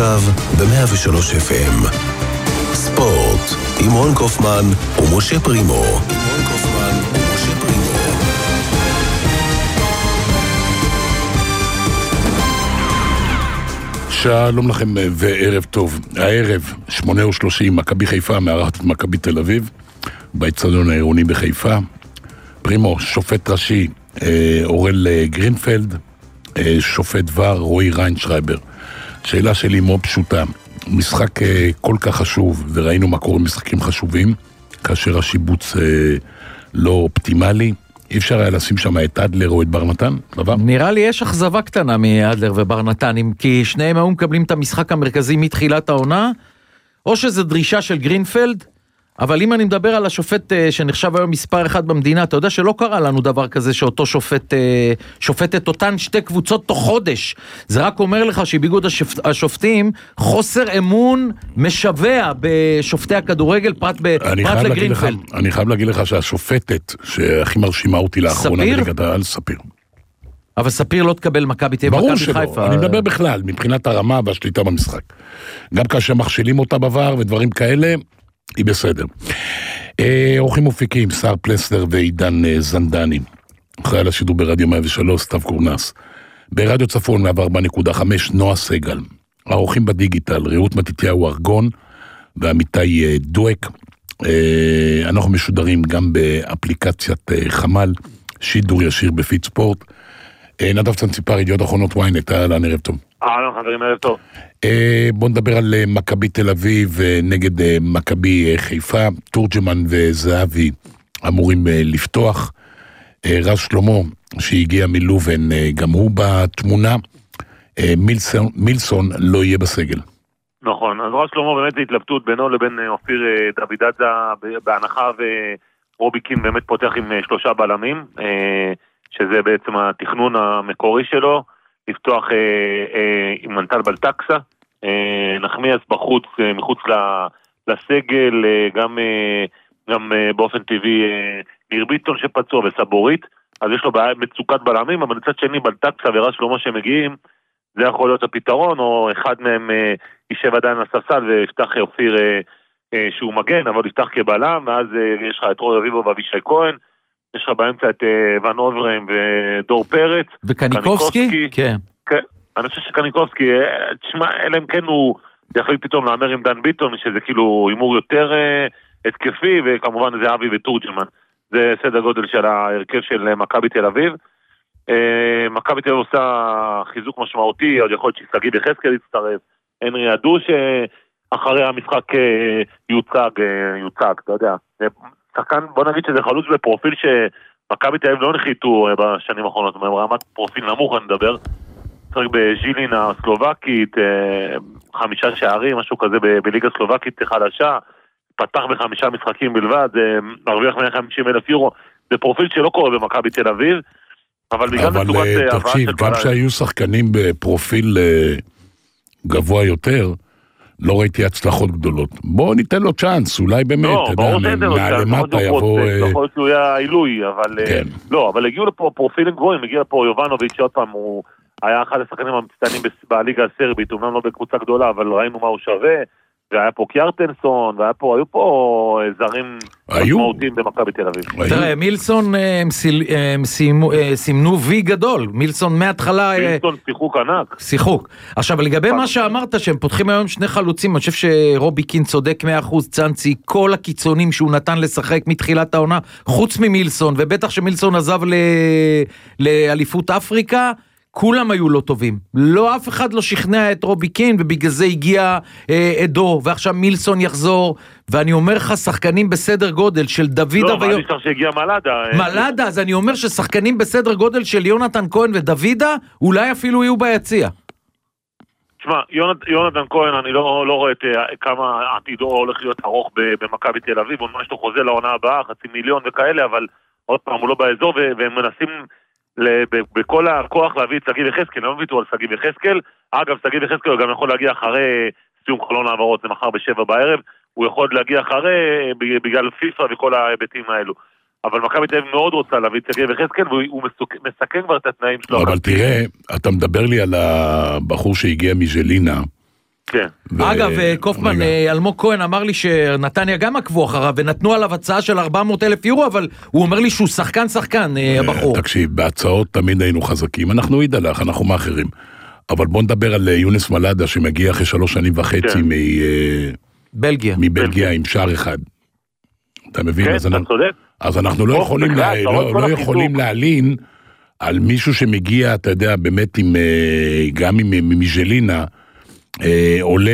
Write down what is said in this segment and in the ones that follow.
עכשיו ב-103 FM. ספורט עם רון קופמן ומשה פרימו. שלום לכם וערב טוב. הערב 8:30 מכבי חיפה מארחת את מכבי תל אביב באצטדיון העירוני בחיפה. פרימו, שופט ראשי אורל גרינפלד, שופט ור רועי ריינשרייבר. שאלה שלי מאוד פשוטה, משחק כל כך חשוב, וראינו מה קורה במשחקים חשובים, כאשר השיבוץ לא אופטימלי, אי אפשר היה לשים שם את אדלר או את ברנתן? דבר? נראה לי יש אכזבה קטנה מאדלר וברנתן, כי שניהם היו מקבלים את המשחק המרכזי מתחילת העונה, או שזה דרישה של גרינפלד, אבל אם אני מדבר על השופט שנחשב היום מספר אחד במדינה, אתה יודע שלא קרה לנו דבר כזה שאותו שופט את אותן שתי קבוצות תוך חודש. זה רק אומר לך שבאיגוד השופטים חוסר אמון משווה בשופטי הכדורגל פרט לגרינפלד. אני חייב להגיד לך שהשופטת שהכי מרשימה אותי לאחרונה בליגת העל, ספיר. אבל ספיר לא תקבל מכבי תל אביב. ברור שלא, אני מדבר בכלל מבחינת הרמה והשליטה במשחק. גם כאשר מכשילים אותה בעבר ודברים כאלה, היא בסדר. אורחים מופיקים, שר פלסנר ועידן זנדני. אחראי על השידור ברדיו 103, סתיו קורנס. ברדיו צפון 104.5, נועה סגל. האורחים בדיגיטל, רעות מתתיהו ארגון ועמיתי דואק. אנחנו משודרים גם באפליקציית חמל, שידור ישיר בפיד ספורט. נדב צנציפר, ידיעות אחרונות ynet, אהלן, ערב טוב. אהלן חברים, ערב טוב. בוא נדבר על מכבי תל אביב נגד מכבי חיפה. תורג'מן וזהבי אמורים לפתוח. רז שלמה שהגיע מלובן גם הוא בתמונה. מילסון לא יהיה בסגל. נכון, אז רז שלמה באמת זה התלבטות בינו לבין אופיר דוידאדזה, בהנחה ורוביקין באמת פותח עם 3 בלמים, שזה בעצם התכנון המקורי שלו, לפתוח עם מנטל בלטקסה, נחמיאס בחוץ, מחוץ לסגל, גם באופן טבעי ניר ביטון שפצוע וסבורית, אז יש לו מצוקת בלמים, אבל מצד שני בלטקסה ורז שלמה שמגיעים, זה יכול להיות הפתרון, או אחד מהם יישב עדיין לספסל ויפתח אופיר שהוא מגן, אבל יפתח כבלם, ואז יש לך את רוי רביבו ואבישי כהן, יש לך באמצע את ון אוברהם ודור פרץ. וקניקובסקי? כן. אני חושב שקניקובסקי, תשמע, אלא אם כן הוא יחליט פתאום לאמר עם דן ביטון, שזה כאילו אימור יותר התקפי, וכמובן זה אבי ותורג'מן. זה סדר גודל של ההרכב של מכבי תל אביב. מכבי תל אביב עושה חיזוק משמעותי, עוד יכול להיות ששגיא יחזקאל יצטרף, הנרי עדו שאחרי המשחק יוצג, אתה יודע. שחקן, בוא נגיד שזה חלוץ בפרופיל שמכבי תל אביב לא נחיתו בשנים האחרונות, ברמת פרופיל נמוך אני מדבר, צריך בז'ילין הסלובקית, 5 שערים, משהו כזה בליגה סלובקית חדשה, פתח ב5 משחקים בלבד, מרוויח 150,000 יורו, זה פרופיל שלא קורה במכבי תל אביב, אבל בגלל מצוקת תקשיב, גם שהיו שחקנים בפרופיל גבוה יותר, לא ראיתי הצלחות גדולות. בואו ניתן לו צ'אנס, אולי באמת, מהלמטה יבוא... יכול להיות שהוא היה עילוי, אבל... לא, אבל הגיעו לפה פרופילים גבוהים, הגיע לפה יובנוביץ' עוד פעם, הוא היה אחד השחקנים המצטיינים בליגה הסרבית, אומנם לא בקבוצה גדולה, אבל ראינו מה הוא שווה, והיה פה קיארטנסון, היו פה זרים משמעותיים במכבי תל אביב. תראה, מילסון הם סימנו וי גדול, מילסון מההתחלה... מילסון שיחוק ענק. שיחוק. עכשיו, לגבי מה שאמרת, שהם פותחים היום 2 חלוצים, אני חושב שרוביקין צודק 100%, צאנצי, כל הקיצונים שהוא נתן לשחק מתחילת העונה, חוץ ממילסון, ובטח שמילסון עזב לאליפות אפריקה, כולם היו לא טובים, לא אף אחד לא שכנע את רוביקין, ובגלל זה הגיע עדו, ועכשיו מילסון יחזור, ואני אומר לך, שחקנים בסדר גודל של דוידה לא, אבל אני חושב שהגיע מלאדה, אז אני אומר ששחקנים בסדר גודל של יונתן כהן ודוידה, אולי אפילו יהיו ביציע. תשמע, יונתן כהן, אני לא רואה כמה עתידו הולך להיות ארוך במכבי תל אביב, הוא ממש לא חוזה לעונה הבאה, 500,000 וכאלה, אבל עוד פעם הוא לא באזור, והם מנסים בכל הכוח להביא את סגי וחזקאל, לא מביטו על סגי וחזקאל, אגב סגי וחזקאל גם יכול להגיע אחרי סיום חלון העברות, זה מחר ב7 בערב, הוא יכול להגיע אחרי בגלל פיפ"א וכל ההיבטים האלו, אבל מכבי תל אביב מאוד רוצה להביא את סגי וחזקאל, והוא מסכן כבר את התנאים שלו. אבל תראה, אתה מדבר לי על הבחור שהגיע מז'לינה, כן. אגב, קופמן, אלמוג כהן אמר לי שנתניה גם עקבו אחריו, ונתנו עליו הצעה של 400,000 יורו, אבל הוא אומר לי שהוא שחקן, הבחור. תקשיב, בהצעות תמיד היינו חזקים, אנחנו אידלח, אנחנו מאחרים. אבל בוא נדבר על יונס מלאדה, שמגיע אחרי 3.5 שנים מבלגיה עם שער אחד. אתה מבין? כן, אתה צודק. אז אנחנו לא יכולים להלין על מישהו שמגיע, אתה יודע, באמת גם עם מיז'לינה, עולה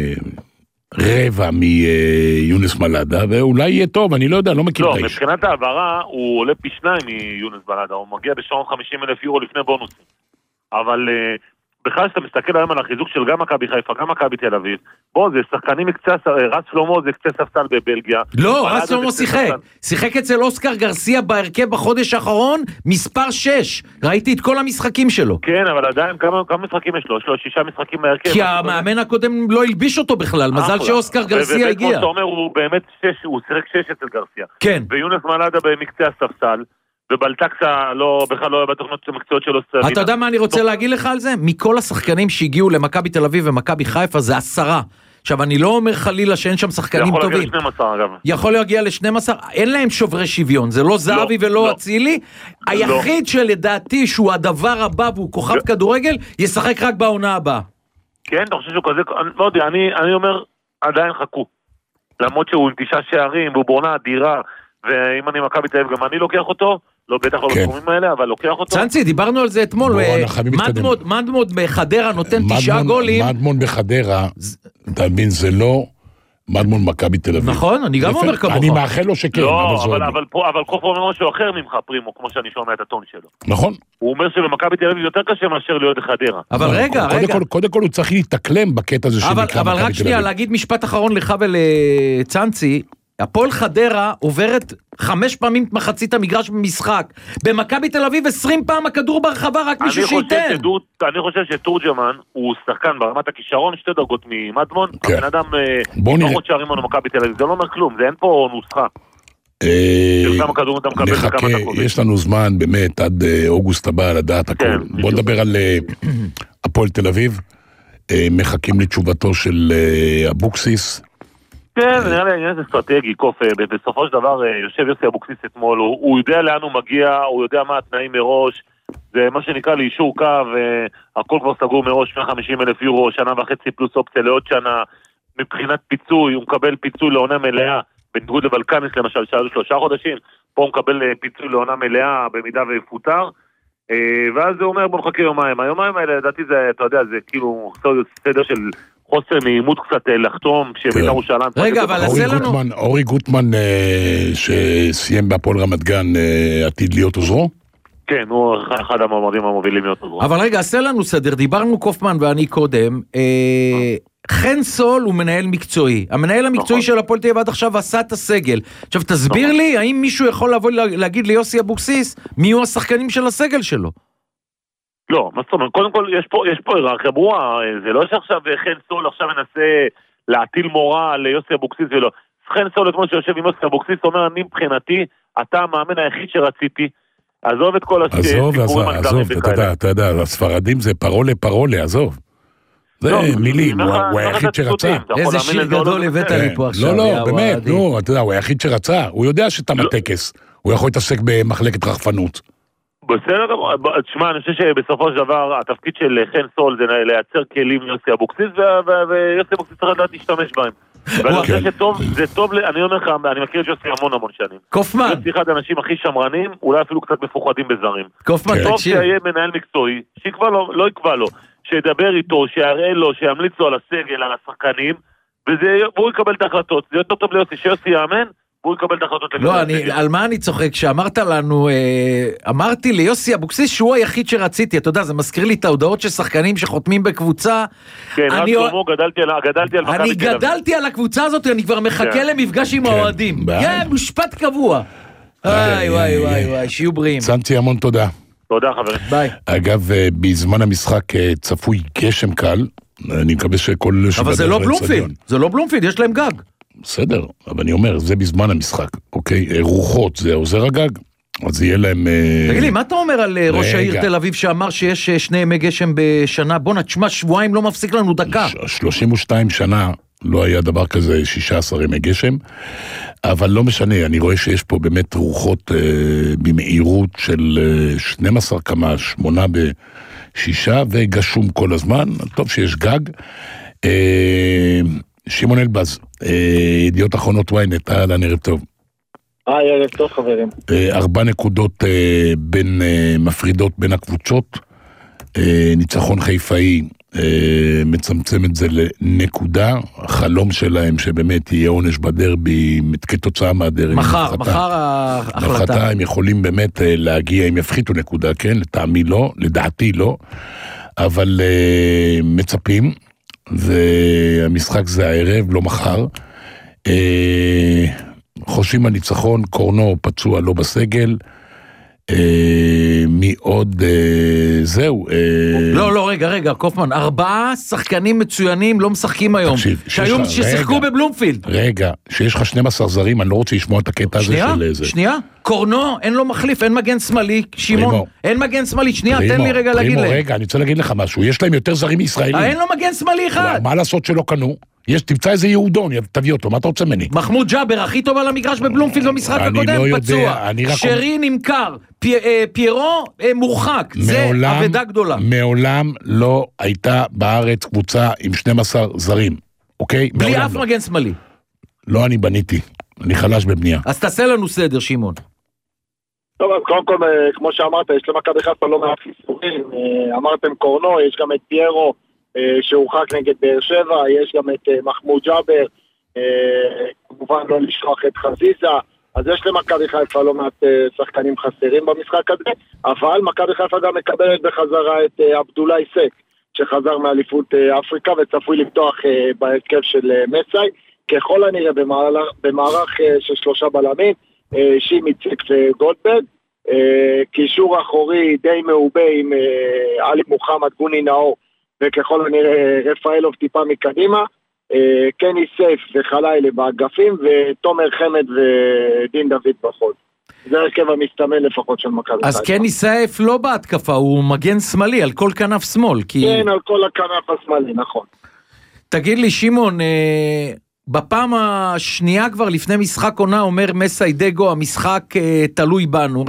רבע מיונס מלאדה, ואולי יהיה טוב, אני לא יודע, לא מכיר את האיש. לא, מבחינת העברה, הוא עולה פי 2 מיונס מלאדה, הוא מגיע ב-750,000 יורו לפני בונוסים. אבל בכלל שאתה מסתכל היום על החיזוק של גם מכבי חיפה, גם מכבי תל אביב, בוא, זה שחקנים מקצה, רץ שלמה זה קצה ספסל בבלגיה. לא, רץ שלמה שיחק אצל אוסקר גרסיה בהרכב בחודש האחרון, מספר 6, ראיתי את כל המשחקים שלו. כן, אבל עדיין כמה משחקים יש לו? יש לו 6 משחקים בהרכב. כי המאמן הקודם לא הלביש אותו בכלל, מזל שאוסקר גרסיה הגיע. ובאמת, אתה אומר, הוא באמת 6, הוא שיחק 6 אצל גרסיה. כן. ויונס מלאדה במקצה הספסל. ובלטקסה בכלל לא היה בתוכנות המקצועיות שלו. אתה יודע מה אני רוצה להגיד לך על זה? מכל השחקנים שהגיעו למכבי תל אביב ומכבי חיפה זה 10. עכשיו אני לא אומר חלילה שאין שם שחקנים טובים. יכול להגיע ל-12 אגב. יכול להגיע ל-12, אין להם שוברי שוויון, זה לא זהבי ולא אצילי. היחיד שלדעתי שהוא הדבר הבא והוא כוכב כדורגל, ישחק רק בעונה הבאה. כן, אתה חושב שהוא כזה, לא יודע, אני אומר, עדיין חכו. למרות שהוא עם 9 שערים, והוא בעונה אדירה, ואם אני מכבי תל אביב גם אני לוקח אותו, לא בטח לא בסכומים האלה, אבל לוקח אותו. צאנצי, דיברנו על זה אתמול, מדמוד בחדרה נותן 9 גולים. מדמוד בחדרה, אתה מבין, זה לא מדמוד מכבי תל אביב. נכון, אני גם אומר כמוך. אני מאחל לו שכן, אבל קוף אומר משהו אחר ממך, פרימו, כמו שאני שומע את הטון שלו. נכון. הוא אומר שבמכבי תל אביב יותר קשה מאשר להיות בחדרה. אבל רגע. קודם כל הוא צריך להתאקלם בקטע הזה שנקרא מכבי תל אביב. אבל רק שנייה, להגיד משפט אחרון לך ולצאנצי, הפועל חדרה עוברת 5 פעמים מחצית המגרש במשחק. במכבי תל אביב 20 פעם הכדור ברחבה, רק מישהו שייתן. אני חושב שתורג'מן הוא שחקן ברמת הכישרון 2 דרגות ממדמון. הבן אדם פחות שערים לנו מכבי תל אביב. זה לא אומר כלום, זה אין פה נוסחה. נחכה, יש לנו זמן באמת עד אוגוסט הבא לדעת הכל. בוא נדבר על הפועל תל אביב. מחכים לתשובתו של אבוקסיס. כן, נראה לי העניין זה אסטרטגי, קוף, בסופו של דבר יושב יוסי אבוקסיס אתמול, הוא יודע לאן הוא מגיע, הוא יודע מה התנאים מראש, זה מה שנקרא לאישור קו, הכל כבר סגור מראש, 150,000 יורו, 1.5 שנה פלוס אופציה לעוד שנה, מבחינת פיצוי, הוא מקבל פיצוי לעונה מלאה, בניגוד לבלקניס למשל, שעלו 3 חודשים, פה הוא מקבל פיצוי לעונה מלאה, במידה ויפוטר, ואז זה אומר בוא נחכה יומיים, היומיים האלה, לדעתי זה, אתה יודע, זה כאילו סדר של חוסר נעימות קצת לחתום, כשבית"ר ירושלים. רגע, אבל אורי גוטמן שסיים בהפועל רמת גן עתיד להיות עוזרו? כן, הוא אחד המועמדים המובילים להיות עוזרו. אבל רגע, עשה לנו סדר, דיברנו קופמן ואני קודם, חן סול הוא מנהל מקצועי, המנהל המקצועי של הפועל תל אביב עד עכשיו עשה את הסגל. עכשיו תסביר לי, האם מישהו יכול לבוא להגיד ליוסי אבוקסיס, מי יהיו השחקנים של הסגל שלו? לא, מה זאת אומרת, קודם כל יש פה היררכיה ברורה, זה לא שעכשיו חן סול עכשיו מנסה להטיל מורה ליוסי אבוקסיס ולא. חן סול אתמול שיושב עם יוסי אבוקסיס אומר, אני מבחינתי, אתה המאמן היחיד שרציתי, עזוב את כל הסיפורים עזוב, אתה יודע, הספרדים זה פרולה, עזוב. זה מילים, הוא היחיד שרצה. איזה שיר גדול הבאת לי פה עכשיו. לא, באמת, אתה יודע, הוא היחיד שרצה, הוא יודע שאתה מטקס, הוא יכול להתעסק במחלקת רחפנות. בסדר, תשמע, אני חושב שבסופו של דבר התפקיד של חן סול זה לייצר כלים ליוסי אבוקסיס, ויוסי אבוקסיס צריך לדעת להשתמש בהם. ואני חושב שטוב, זה טוב, אני אומר לך, אני מכיר את יוסי המון שנים. קופמן. יוסי אחד האנשים הכי שמרנים, אולי אפילו קצת מפוחדים בזרים. קופמן, תקשיב. טוב שיהיה מנהל מקצועי, שיקבע לו, לא יקבע לו, שידבר איתו, שיראה לו, שימליץ לו על הסגל, על השחקנים, והוא יקבל את ההחלטות. זה יותר טוב ליוסי, שיוסי יאמן, והוא יקבל את ההחלטות. לא, על מה אני צוחק? שאמרת לנו, אמרתי ליוסי אבוקסיס שהוא היחיד שרציתי, אתה יודע, זה מזכיר לי את ההודעות של שחקנים שחותמים בקבוצה. כן, רק שלמה, גדלתי על מכבי תל אביב. אני גדלתי על הקבוצה הזאת, אני כבר מחכה למפגש עם האוהדים. כן, משפט קבוע. וואי, שיהיו בריאים. צאנצי, המון תודה. תודה, חברים. ביי. אגב, בזמן המשחק צפוי גשם קל, אני מקווה שכל... אבל זה לא בלומפילד, זה לא בלומפילד, יש להם גג. בסדר, אבל אני אומר, זה בזמן המשחק, אוקיי? רוחות, זה עוזר הגג? אז יהיה להם... תגיד לי, מה אתה אומר על ראש העיר תל אביב שאמר שיש 2 ימי גשם בשנה? בוא נתשמע, שבועיים לא מפסיק לנו דקה. 32 שנה לא היה דבר כזה 16 ימי גשם, אבל לא משנה, אני רואה שיש פה באמת רוחות במהירות של 12 קמ"ש, 8 ב6 וגשום כל הזמן, טוב שיש גג. שמעון אלבז, ידיעות אחרונות ynet, אהלן, ערב טוב. ערב טוב חברים. 4 נקודות מפרידות בין הקבוצות, ניצחון חיפאי מצמצם את זה לנקודה, החלום שלהם שבאמת יהיה עונש בדרבי כתוצאה מהדרבי. מחר ההחלטה. הם יכולים באמת להגיע, הם יפחיתו נקודה, כן? לטעמי לא, לדעתי לא, אבל מצפים, והמשחק זה הערב, לא מחר. חושבים על ניצחון, קורנו פצוע לא בסגל, מי עוד, זהו. לא, רגע, קופמן, 4 שחקנים מצוינים לא משחקים היום. תקשיב, ששיחקו בבלומפילד. רגע, שיש לך 12 זרים, אני לא רוצה לשמוע את הקטע הזה של איזה. שנייה, קורנו, אין לו מחליף, אין מגן שמאלי, שמעון, אין מגן שמאלי, שנייה, תן לי רגע להגיד להם. רגע, אני רוצה להגיד לך משהו, יש להם יותר זרים מישראלים. אין לו מגן שמאלי אחד. מה לעשות שלא קנו? תמצא איזה יהודון, תביא אותו, מה אתה רוצה ממני? מחמוד ג'אבר, הכי טוב על המגרש בבלומפילד במשחק הקודם, פצוע. שרי נמכר, פיירו מורחק, זה עבודה גדולה. מעולם לא הייתה בארץ קבוצה עם 12 זרים, אוקיי? בלי אף מגן שמאלי. לא, אני בניתי, אני חלש בבנייה. אז תעשה לנו סדר, שמעון. טוב, אז קודם כל, כמו שאמרת, יש למכבי חיפה לא מעט חיסורים, אמרתם קורנו, יש גם את פיירו, שהורחק נגד באר שבע, יש גם את מחמוד ג'אבר, כמובן לא לשכוח את חזיזה, אז יש למכבי חיפה לא מעט שחקנים חסרים במשחק הזה, אבל מכבי חיפה גם מקבלת בחזרה את עבדולאי סק, שחזר מאליפות אפריקה וצפוי לפתוח בהרכב של מסאי, ככל הנראה במערך של 3 בלמים, שימי ציק וגולדברג, קישור אחורי די מעובה עם עלי מוחמד, גוני נאור, וככל הנראה רפאלוב טיפה מקדימה, קני סייף וחלילה באגפים, ותומר חמד ודין דוד בחוד. זה הרכב המסתמן לפחות של מכבי חיפה. אז קני סייף לא בהתקפה, הוא מגן שמאלי, על כל כנף שמאל. כן, על כל הכנף השמאלי, נכון. תגיד לי, שמעון, בפעם השנייה כבר לפני משחק עונה אומר מסאי דגו, המשחק תלוי בנו.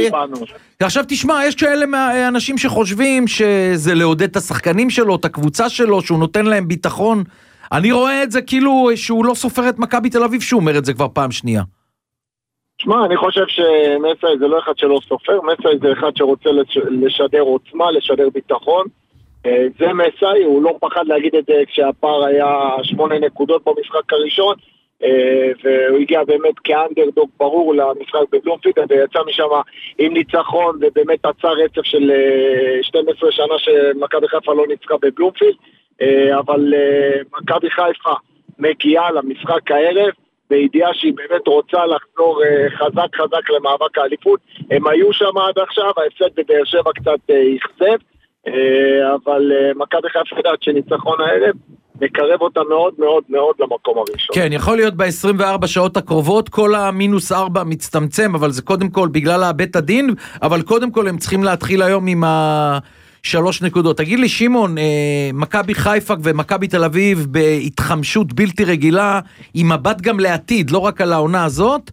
עכשיו תשמע, יש כאלה אנשים שחושבים שזה לעודד את השחקנים שלו, את הקבוצה שלו, שהוא נותן להם ביטחון. אני רואה את זה כאילו שהוא לא סופר את מכבי תל אביב, שהוא אומר את זה כבר פעם שנייה. תשמע, אני חושב שמסאי זה לא אחד שלא סופר, מסאי זה אחד שרוצה לשדר עוצמה, לשדר ביטחון. זה מסאי, הוא לא פחד להגיד את זה כשהפער היה 8 נקודות במשחק הראשון, והוא הגיע באמת כאנדרדוג ברור למשחק בבלומפילד, ויצא משם עם ניצחון, ובאמת עצר רצף של 12 שנה שמכבי חיפה לא ניצחה בבלומפילד, אבל מכבי חיפה מגיעה למשחק הערב, בידיעה שהיא באמת רוצה לחזור חזק למאבק האליפות. הם היו שם עד עכשיו, ההפסד בבאר שבע קצת יחסב, אבל מכבי חיפה יודעת שניצחון הערב מקרב אותה מאוד מאוד מאוד למקום הראשון. כן, יכול להיות ב-24 שעות הקרובות, כל ה-4- מצטמצם, אבל זה קודם כל בגלל בית הדין, אבל קודם כל הם צריכים להתחיל היום עם 3 נקודות. תגיד לי, שמעון, מכבי חיפה ומכבי תל אביב בהתחמשות בלתי רגילה, עם מבט גם לעתיד, לא רק על העונה הזאת,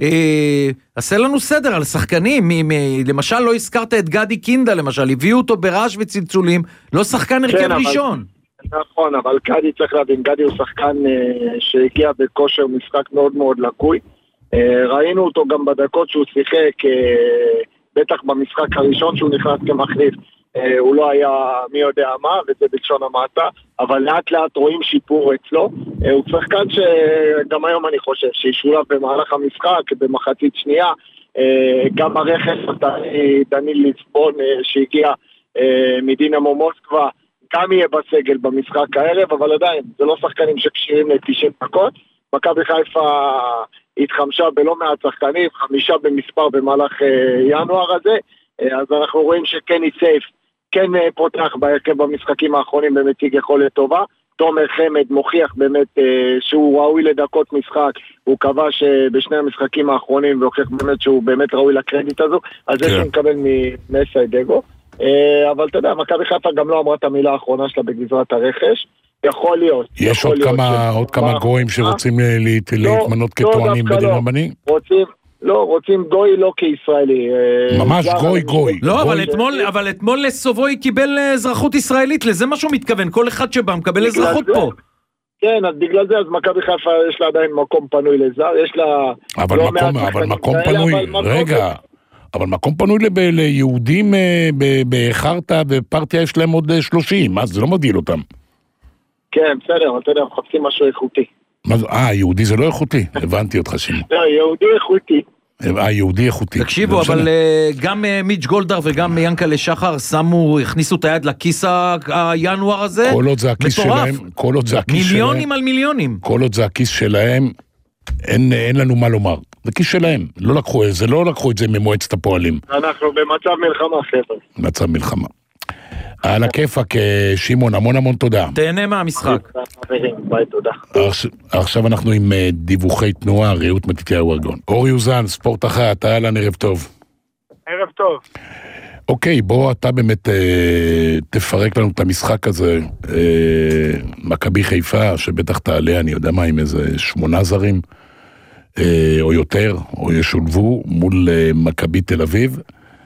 עשה לנו סדר על שחקנים, למשל לא הזכרת את גדי קינדה, למשל, הביאו אותו ברעש וצלצולים, לא שחקן הרכב ראשון. נכון, אבל גדי צריך להבין, גדי הוא שחקן שהגיע בכושר משחק מאוד מאוד לקוי, ראינו אותו גם בדקות שהוא שיחק, בטח במשחק הראשון שהוא נכנס כמחליף, הוא לא היה מי יודע מה, וזה בלשון המעטה, אבל לאט לאט רואים שיפור אצלו, הוא שחקן שגם היום אני חושב שישולב במהלך המשחק, במחצית שנייה, גם הרכס דניל ליסבון שהגיע מדינמו מוסקבה, גם יהיה בסגל במשחק הערב, אבל עדיין זה לא שחקנים שקשירים ל-90 דקות, מכבי חיפה התחמשה בלא מעט שחקנים, 5 במספר במהלך ינואר הזה, אז אנחנו רואים שקני סייף כן פותח בהרכב במשחקים האחרונים ומציג יכולת טובה, תומר חמד מוכיח באמת שהוא ראוי לדקות משחק, הוא כבש בשני המשחקים האחרונים והוכיח באמת שהוא באמת ראוי לקרדיט הזו, אז זה שהוא מקבל ממסי דגו. אבל אתה יודע, מכבי חיפה גם לא אמרה את המילה האחרונה שלה בגזרת הרכש, יכול להיות. יש עוד כמה גויים שרוצים להתמנות כטוענים בדין רבני? רוצים גוי לא כישראלי. ממש גוי. לא, אבל אתמול לסובוי קיבל אזרחות ישראלית, לזה משהו מתכוון, כל אחד שבא מקבל אזרחות פה. כן, אז בגלל זה, אז מכבי חיפה יש לה עדיין מקום פנוי לזר, יש לה... אבל מקום פנוי, רגע, אבל מקום פנוי ליהודים בחרטה ופרטיה יש להם עוד 30, אז זה לא מגדיל אותם. כן, בסדר, אבל אתה יודע, מחפשים משהו איכותי. יהודי זה לא איכותי, הבנתי אותך שימו. לא, יהודי איכותי. יהודי איכותי. תקשיבו, אבל גם מיץ' גולדהר וגם ינקלה שחר הכניסו את היד לכיס הינואר הזה. כל עוד זה הכיס שלהם. מיליונים על מיליונים. כל עוד זה הכיס שלהם, אין לנו מה לומר. זה כיס שלהם. לא לקחו את זה ממועצת הפועלים. אנחנו במצב מלחמה, חבר'ה. מצב מלחמה. על הכיפק, שמעון, המון תודה. תהנה מהמשחק. ביי, תודה. עכשיו אנחנו עם דיווחי תנועה, רעות מתתיהו ארגון. אורי אוזן, ספורט אחת, אהלן, ערב טוב. ערב טוב. אוקיי, בוא אתה באמת תפרק לנו את המשחק הזה, מכבי חיפה, שבטח תעלה, אני יודע מה, עם איזה 8 זרים, או יותר, או ישולבו, מול מכבי תל אביב.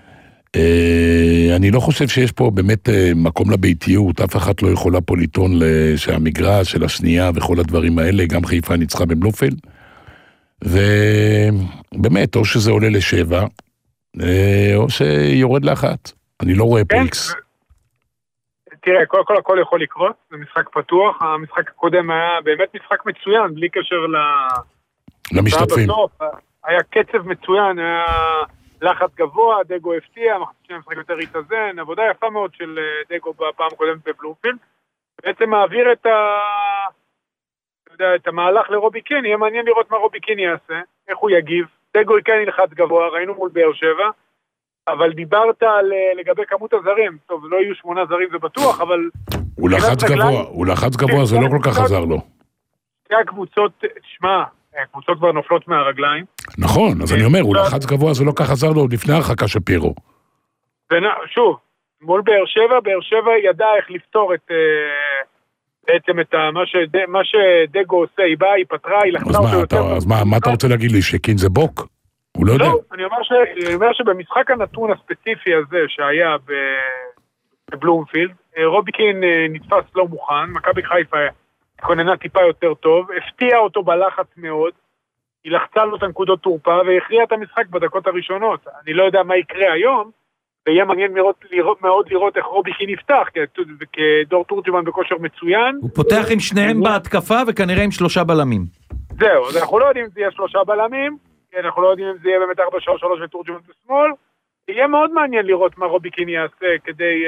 אני לא חושב שיש פה באמת מקום לביתיות, אף אחד לא יכולה פה לטעון שהמגרש של השנייה וכל הדברים האלה, גם חיפה ניצחה בבלומפילד, ובאמת, או שזה עולה ל7, או שיורד ל1, אני לא רואה פה איקס. תראה, הכל יכול לקרות, זה משחק פתוח, המשחק הקודם היה באמת משחק מצוין, בלי קשר למשתתפים. היה קצב מצוין, היה... לחץ גבוה, דגו הפתיע, מחצית משחק יותר התאזן, עבודה יפה מאוד של דגו בפעם הקודמת בבלומפילד, בעצם מעביר את המהלך לרובי קין, יהיה מעניין לראות מה רובי קין יעשה, איך הוא יגיב, דגו כן ילחץ גבוה, ראינו מול באר שבע, אבל דיברת לגבי כמות הזרים, טוב, לא יהיו 8 זרים זה בטוח, אבל... הוא לחץ גבוה, זה לא כל כך עזר לו. שתי הקבוצות, תשמע, הקבוצות כבר נופלות מהרגליים. נכון, אז אני אומר, הוא לחץ גבוה, זה לא כך עזר לו לפני הרחקה של פיירו. שוב, מול באר שבע ידע איך לפתור בעצם את מה שדגו עושה, היא באה, היא פתרה, היא לחצה אותו יותר. אז מה אתה רוצה להגיד לי, שקין זה בוק? הוא לא יודע. לא, אני אומר שבמשחק הנתון הספציפי הזה שהיה בבלומפילד, רובי קין נתפס לא מוכן, מכבי חיפה כוננה טיפה יותר טוב, הפתיע אותו בלחץ מאוד, היא לחצה לו את הנקודות תורפה, והכריעה את המשחק בדקות הראשונות. אני לא יודע מה יקרה היום, ויהיה מעניין מאוד לראות איך רובי קין יפתח, כדור תורג'מן בכושר מצוין. הוא פותח עם שניהם בהתקפה, וכנראה עם 3 בלמים. זהו, אז אנחנו לא יודעים אם זה יהיה 3 בלמים, אנחנו לא יודעים אם זה יהיה באמת 4-3-3 ותורג'מן בשמאל, יהיה מאוד מעניין לראות מה רובי קין יעשה, כדי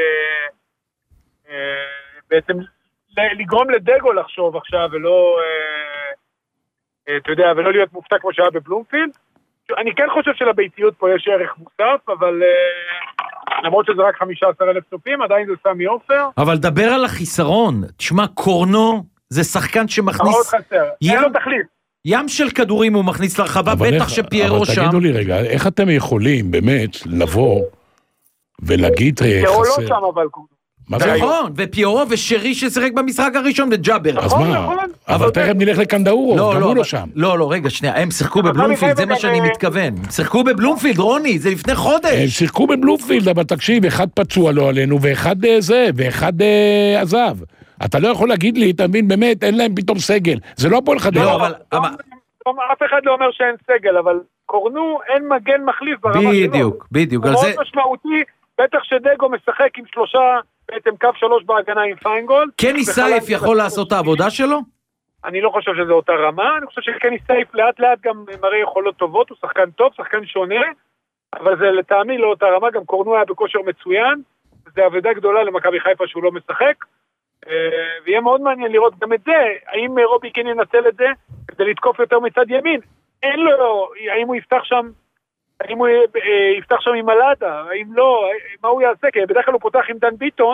בעצם... לגרום לדגו לחשוב עכשיו ולא, אתה יודע, ולא להיות מופתע כמו שהיה בבלומפילד. אני כן חושב שלביתיות פה יש ערך מוסף, אבל למרות שזה רק 15,000 צופים, עדיין זה סמי עופר. אבל דבר על החיסרון, תשמע, קורנו זה שחקן שמכניס... מאוד חסר, אין לו תחליף. ים של כדורים הוא מכניס לרחבה, בטח שפיירו שם. אבל תגידו לי רגע, איך אתם יכולים באמת לבוא ולהגיד פיירו לא שם אבל נכון, ופיירו ושרי ששיחק במשחק הראשון וג'אבר. אז מה? אבל תכף נלך לקנדאורו, גם הוא לא שם. לא, רגע, שנייה, הם שיחקו בבלומפילד, זה מה שאני מתכוון. הם שיחקו בבלומפילד, רוני, זה לפני חודש. הם שיחקו בבלומפילד, אבל תקשיב, אחד פצוע לו עלינו, ואחד עזב. אתה לא יכול להגיד לי, אתה מבין, באמת, אין להם פתאום סגל. זה לא הפועל חדרה. לא, אבל... אף אחד לא אומר שאין סגל, אבל קורנו, אין מגן מחליף ברמה שלו. בדיוק. הוא מאוד משמעותי, בטח שדגו משחק עם 3... בעצם קו 3 בהגנה עם פיינגולד. קני סייף יכול לעשות את העבודה שלו? אני לא חושב שזה אותה רמה, אני חושב שקני סייף לאט לאט גם מראה יכולות טובות, הוא שחקן טוב, שחקן שונה, אבל זה לטעמי לא אותה רמה, גם קורנו היה בכושר מצוין, זה עבודה גדולה למכבי חיפה שהוא לא משחק, ויהיה מאוד מעניין לראות גם את זה, האם רובי קין ינצל את זה, כדי לתקוף יותר מצד ימין, אין לו, האם הוא יפתח שם, האם הוא יפתח שם עם מלאדה, האם לא, מה הוא יעשה? כי בדרך כלל הוא פותח עם דן ביטון,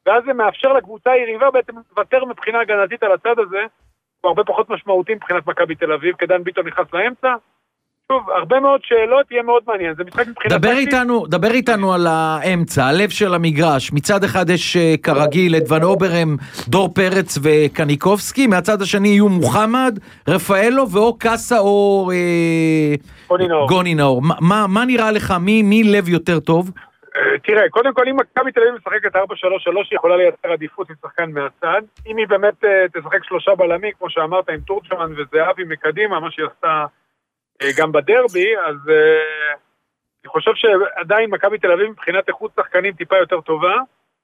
ואז זה מאפשר לקבוצה היריבה בעצם לוותר מבחינה הגנתית על הצד הזה, הוא הרבה פחות משמעותי מבחינת מכבי תל אביב, כי דן ביטון נכנס לאמצע. שוב, הרבה מאוד שאלות, יהיה מאוד מעניין. זה משחק מבחינת... דבר איתנו על האמצע, הלב של המגרש. מצד אחד יש כרגיל את ון אוברם, דור פרץ וקניקובסקי, מהצד השני יהיו מוחמד, רפאלו ואו קאסה או גוני נאור. מה נראה לך? מי לב יותר טוב? תראה, קודם כל אם מכבי תל אביב משחקת 4-3-3 היא יכולה לייצר עדיפות עם שחקן מהצד. אם היא באמת תשחק 3 בלמים, כמו שאמרת, עם תורג'מן וזהבי מקדימה, מה שהיא עשתה גם בדרבי, אז אני חושב שעדיין מכבי תל אביב מבחינת איכות שחקנים טיפה יותר טובה,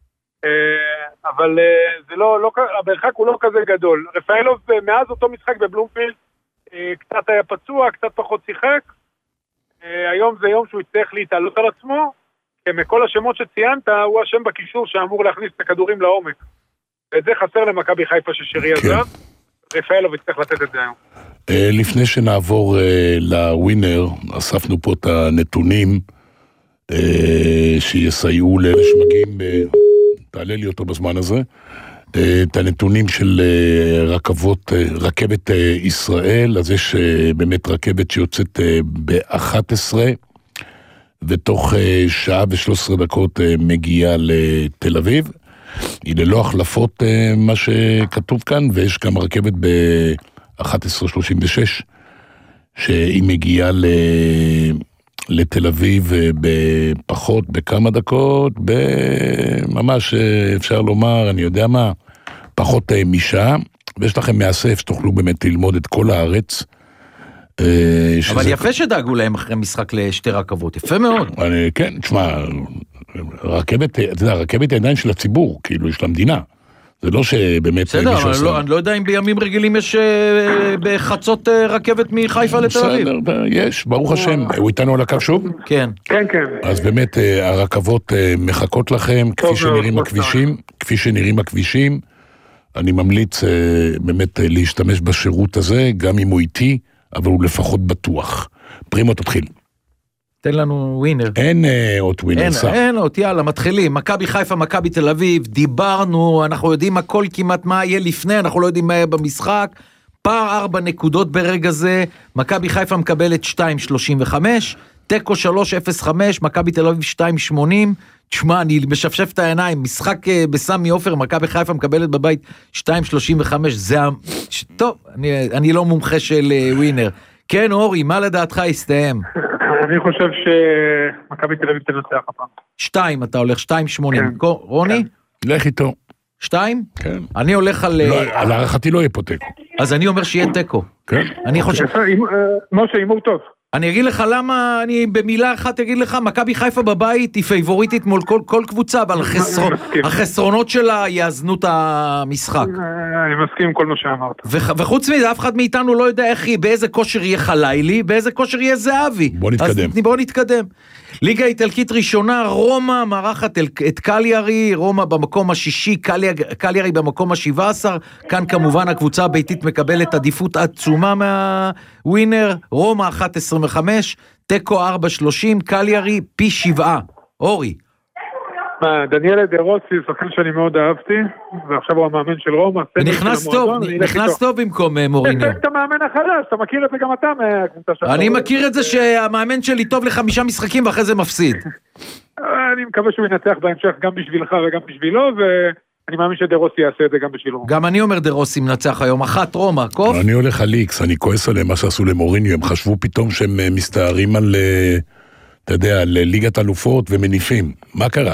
אבל זה לא, המרחק הוא לא כזה גדול. רפאלוב מאז אותו משחק בבלומפילד קצת היה פצוע, קצת פחות שיחק. היום זה יום שהוא יצטרך להתעלות על עצמו, כי מכל השמות שציינת הוא השם בקישור שאמור להכניס את הכדורים לעומק. ואת זה חסר למכבי חיפה ששירי עזב. רפאלוב יצטרך לתת את זה היום. לפני שנעבור לווינר, אספנו פה את הנתונים שיסייעו לאלה שמגיעים, תעלה לי אותו בזמן הזה, את הנתונים של רכבת ישראל. אז יש באמת רכבת שיוצאת ב-11, ותוך שעה ו13 דקות מגיעה לתל אביב. היא ללא החלפות מה שכתוב כאן, ויש גם רכבת ב-11:36, שהיא מגיעה לתל אביב בפחות, בכמה דקות, ממש אפשר לומר, אני יודע מה, פחות משעה, ויש לכם מאסף שתוכלו באמת ללמוד את כל הארץ. אבל יפה שדאגו להם אחרי משחק לשתי רכבות, יפה מאוד. כן, תשמע, הרכבת עדיין של הציבור, כאילו יש למדינה. זה לא שבאמת... בסדר, אבל אני לא יודע אם בימים רגילים יש בחצות רכבת מחיפה לתל אביב. בסדר, יש, ברוך השם. הוא איתנו על הקו שוב? כן. כן. אז באמת הרכבות מחכות לכם, כפי שנראים הכבישים. אני ממליץ באמת להשתמש בשירות הזה, גם אם הוא איטי, אבל הוא לפחות בטוח. פרימו, תתחיל. תן לנו ווינר. אין עוד ווינר. אין עוד, יאללה, מתחילים. מכבי חיפה, מכבי תל אביב, דיברנו, אנחנו יודעים הכל כמעט מה יהיה לפני, אנחנו לא יודעים מה יהיה במשחק. פער 4 נקודות ברגע זה, מכבי חיפה מקבלת 2.35, טקו 3.05, מכבי תל אביב 2.80, תשמע, אני משפשף את העיניים, משחק בסמי עופר, מכבי חיפה מקבלת בבית 2.35, זה... טוב, אני לא מומחה של ווינר. כן, אורי, מה לדעתך יסתיים? אני חושב שמכבי תל אביב תנצח הפעם. 2, אתה הולך 2.80. רוני? לך איתו. 2? כן. אני הולך על... על הערכתי לא יהיה פה טקו. אז אני אומר שיהיה טקו. כן. אני חושב... משה, אימור טוב. אני אגיד לך למה, אני במילה אחת אגיד לך, מכבי חיפה בבית היא פייבוריטית מול כל קבוצה, אבל החסרונות שלה יאזנו את המשחק. אני מסכים עם כל מה שאמרת. וחוץ מזה, אף אחד מאיתנו לא יודע באיזה כושר יהיה חלילי, באיזה כושר יהיה זהבי. בוא נתקדם. ליגה איטלקית ראשונה, רומא מארחת את קליארי, רומא במקום השישי, קליארי במקום ה-17, כאן כמובן הקבוצה הביתית מקבלת עדיפות עצומה מהווינר, רומא 1.25, טקו 4.30, קליארי פי 7. אורי. דניאל דרוסי, שחקן שאני מאוד אהבתי, ועכשיו הוא המאמן של רומא. נכנס טוב במקום מוריניו. אתה מאמן החדש, אתה מכיר את זה גם אתה מהקבוצה שלך. אני מכיר את זה שהמאמן שלי טוב ל5 משחקים ואחרי זה מפסיד. אני מקווה שהוא ינצח בהמשך גם בשבילך וגם בשבילו, ואני מאמין שדרוסי יעשה את זה גם בשבילו. גם אני אומר דרוסי מנצח היום, 1 רומא, קוף? אני הולך על איקס, אני כועס עליהם מה שעשו למוריניו, הם חשבו פתאום שהם מסתערים על, אתה יודע, על ליגת אלופות ומניפים. מה קרה?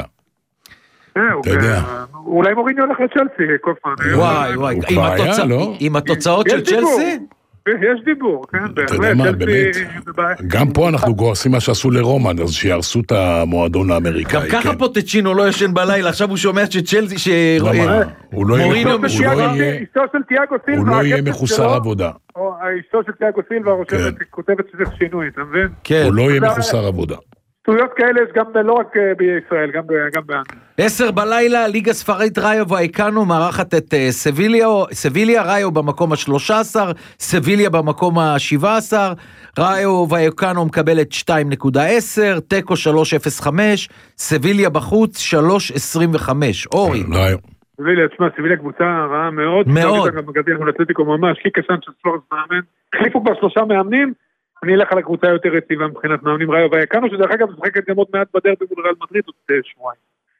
אולי מוריניו הולך לצ'לסי, קופמן. וואי, עם התוצאות של צ'לסי? יש דיבור, כן, אתה יודע מה, באמת, גם פה אנחנו גורסים מה שעשו לרומן, אז שירסו את המועדון האמריקאי. גם ככה פוטצ'ינו לא ישן בלילה, עכשיו הוא שומע שצ'לסי, הוא לא יהיה מחוסר עבודה. האשתו של תיאגו סילבה כותבת שזה שינוי, אתה מבין? הוא לא יהיה מחוסר עבודה. טעויות כאלה יש גם לא רק בישראל, גם באנגליה. 10 בלילה, ליגה ספרדית ראיו ואיקנו מארחת את סביליה, ראיו במקום ה-13, סביליה במקום ה-17, ראיו ואיקנו מקבלת 2.10, טקו 3.05, סביליה בחוץ 3.25. אורי. סביליה, תשמע, סביליה קבוצה רעה מאוד. מאוד. גם מגדיר מול אתלטיקו ממש, קיקה סנצ'ס פלורס מאמן. החליפו כבר 3 מאמנים. אני אלך על הקבוצה יותר רציבה מבחינת מאמנים ראיו ואיקנו, שדרך אגב משחקת גם עוד מעט בדרבי מול ריאל מדריד עוד שבועיים.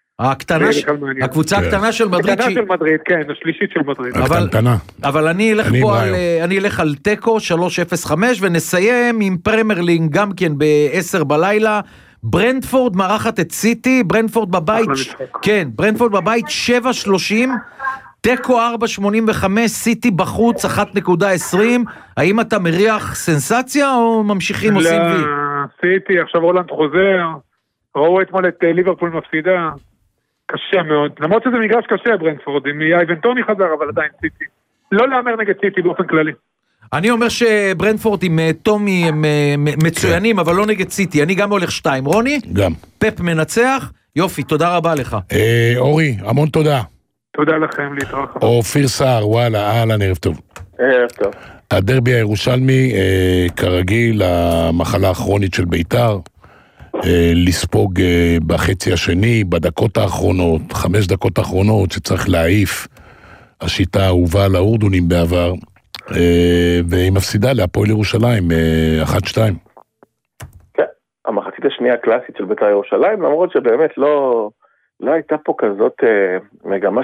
הקבוצה הקטנה של מדריד. הקטנה של מדריד, כן, השלישית של מדריד. אבל אני אלך על טקו 3.05 ונסיים עם פרמייר ליג גם כן ב-10 בלילה. ברנטפורד מארחת את סיטי, ברנטפורד בבית, כן, ברנטפורד בבית 7.30, טקו 4.85, סיטי בחוץ 1.20. האם אתה מריח סנסציה או ממשיכים עושים וי? סיטי, עכשיו הולנד חוזר, ראו אתמול את ליברפול מפסידה, קשה מאוד, למרות שזה מגרש קשה ברנטפורד, עם אייבן טוני חזר, אבל עדיין סיטי. לא לאמר נגד סיטי באופן כללי. אני אומר שברנטפורד עם טומי הם מצוינים, אבל לא נגד סיטי. אני גם הולך 2. רוני? גם. פפ מנצח? יופי, תודה רבה לך. אורי, המון תודה. תודה לכם, להתראות. אופיר סער, וואלה, אהלן, ערב טוב. ערב טוב. הדרבי הירושלמי, כרגיל, המחלה הכרונית של ביתר, לספוג בחצי השני, בדקות האחרונות, 5 דקות האחרונות, שצריך להעיף, השיטה האהובה על האורדונים בעבר, והיא מפסידה להפועל ירושלים, 1-2. כן, המחצית השנייה הקלאסית של ביתר ירושלים, למרות שבאמת לא הייתה פה כזאת מגמה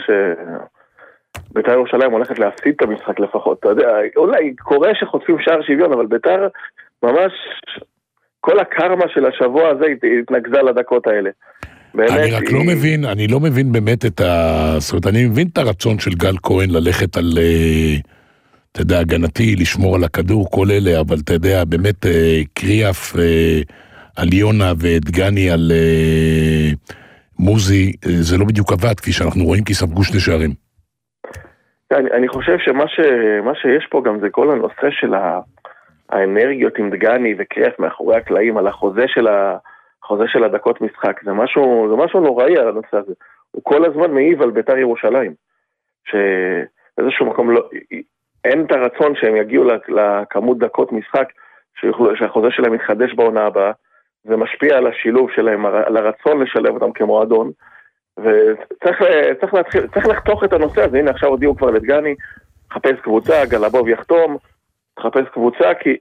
שביתר ירושלים הולכת להפסיד את המשחק לפחות. אתה יודע, אולי קורה שחוטפים שער שוויון, אבל ביתר ממש, כל הקרמה של השבוע הזה התנגזה לדקות האלה. אני רק לא מבין באמת זאת אומרת, אני מבין את הרצון של גל כהן ללכת על, אתה יודע, הגנתי, לשמור על הכדור, כל אלה, אבל אתה יודע, באמת קריאף על יונה ודגני על מוזי, זה לא בדיוק עבד, כפי שאנחנו רואים, כי ספגו 2 שערים. אני חושב שמה שיש פה גם זה כל הנושא של האנרגיות עם דגני וקריאף מאחורי הקלעים, על החוזה של הדקות משחק, זה משהו נוראי על הנושא הזה. הוא כל הזמן מעיב על ביתר ירושלים, שאיזשהו מקום אין את הרצון שהם יגיעו לכמות דקות משחק, שהחוזה שלהם יתחדש בעונה הבאה, זה משפיע על השילוב שלהם, על הרצון לשלב אותם כמועדון, וצריך לחתוך את הנושא הזה. הנה עכשיו הודיעו כבר לדגני, חפש קבוצה, גלבוב יחתום, חפש קבוצה, כי